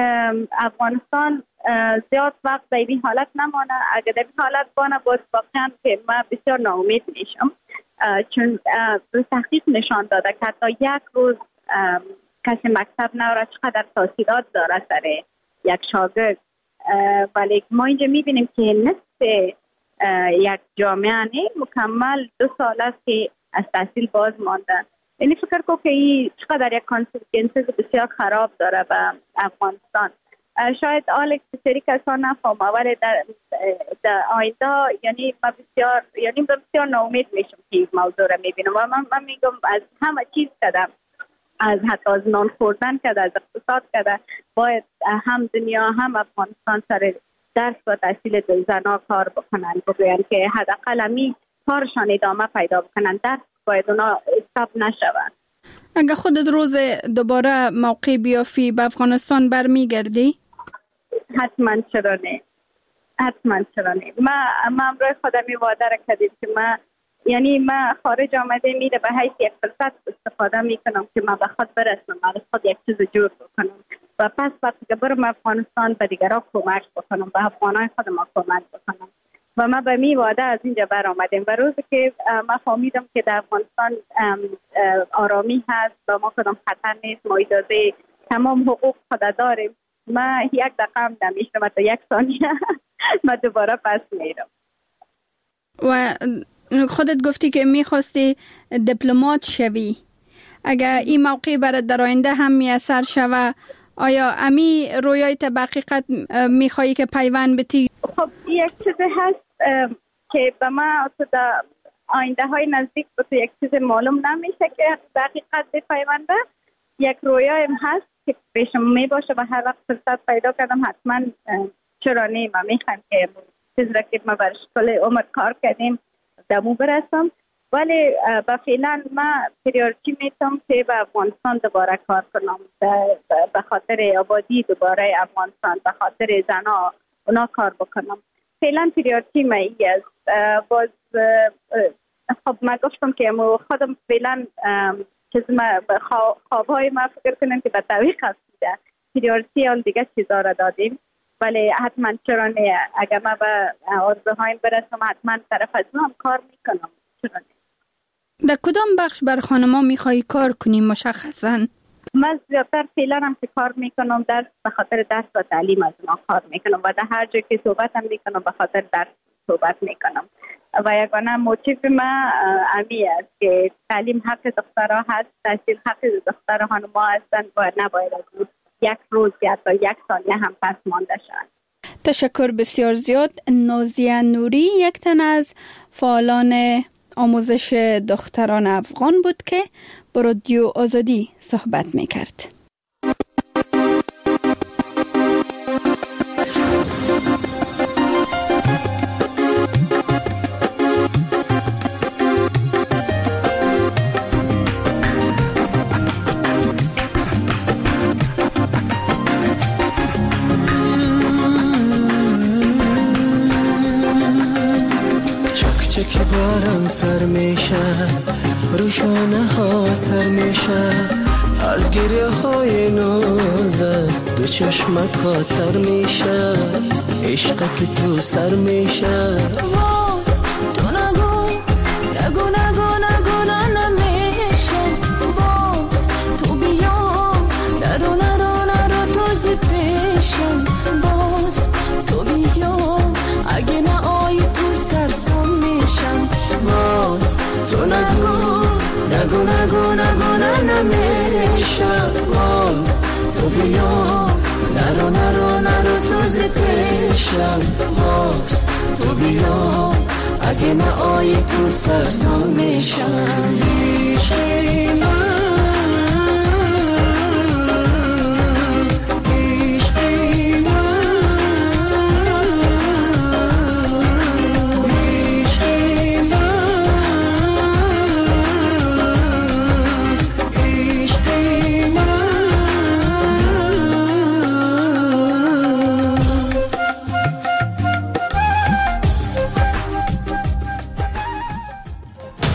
افغانستان زیاد وقت در این حالت نمانه. اگر در این حالت بانه باید واقعا که من بسیار ناامید میشم، چون تحقیق نشان داده که حتی یک روز کسی مکتب نوره چقدر تاثیرات داره سر یک شاگرد. ولی ما اینجا میبینیم که نصف یک جامعه مکمل دو سال است که از تحصیل باز مانده. یعنی فکر کنم که این چقدر یک کانسیکونسز بسیار خراب داره به افغانستان. شاید آلکس سری کسان نفهمه، ولی در, در آینده یعنی من بسیار یعنی بسیار ناامید میشم که این موضوع را میبینم و من, من میگم از همه چیز کردم، از حتی از نان خوردن کرده، از اقتصاد کرده، باید هم دنیا هم افغانستان سر درس و تحصیل زنها کار بکنن، بگوین که حداقل همی کارشان ادامه پیدا بکنن، درس باید اونا استاپ نشون. اگه خودت روز دوباره موقع بیافی به افغانستان برمیگردی؟ حتما چرا نه، حتما چرا نه. ما ما امروز خودمی وعده را کردیم که ما یعنی ما خارج آمده میره به حیث یک فرصت استفاده میکنم که من به خود برسم، من خود یک چیز جور بکنم و پس وقتی که برم افغانستان به دیگران کمک بکنم، به افغانای خود ما کمک بکنم. و ما به می وعده از اینجا بر آمدیم و روزی که ما فهمیدم که در افغانستان آرامی هست و ما کدام خطر نیست، ما اجازه تمام حقوق خود داریم، ما یک دقیقه هم نمیشم تا یک ثانیه ما دوباره پس میرم. و خودت گفتی که میخواستی دیپلمات شوی، اگر این موقع برات در آینده هم میسر شوه، آیا امی رویایت به حقیقت میخوایی که پیوند بتی؟ خب یک چیز هست که به ما در آینده های نزدیک به تو یک چیز معلوم نمیشه که به حقیقت بپیونده. یک رویایم هست که پیشم می باشه و هر وقت فرصت پیدا کردم حتما چرا نه ما میخوایم که چیز را که ما برش کل عمر کار کردیم دمو برسم. ولی با فعلا ما پریورتی میتونم که به افغانستان دوباره کار کنم، به خاطر آبادی دوباره افغانستان، به خاطر زنها اونا کار بکنم. فعلا پریورتی ما ای است. باز خب ما گفتم که خودم فعلا چیز ما خوابهای ما فکر کنم که به تعویق هستیده، پریورتی اون دیگه چیزا را دادیم. ولی حتما چرا نه، اگر ما به آرزوهایم برسم حتما طرف از هم کار میکنم. چرا نه. در کدام بخش بر خانما میخوایی کار کنی مشخصا؟ من زیادتر فعلا هم که کار میکنم درس به خاطر درس و تعلیم از ما کار میکنم و در هر جا که صحبت هم میکنم به خاطر درس صحبت میکنم و یگانه موتیو ما امی است که تعلیم حق دخترها هست، تحصیل حق دختر خانما هستند و نباید از یک روز یا تا یک ثانیه هم پس مانده شد. تشکر بسیار زیاد. نازیه نوری یک تن از فعالان آموزش دختران افغان بود که با رادیو آزادی صحبت میکرد. که باران سر میشه روشانه ها تر میشه از گریه های نازت دو چشمت کاتر میشه عشق که تو سر میشه تو نگو نگو نگو نگو نمیشه باز تو بیا نرو نرو نرو تازه پیشم باز تو نگو نگو نگو نگو نه نمیشم باز تو بیا نرو نرو نرو تو ز پیشم باز تو بیا اگه نه آیی تو سرسان میشم.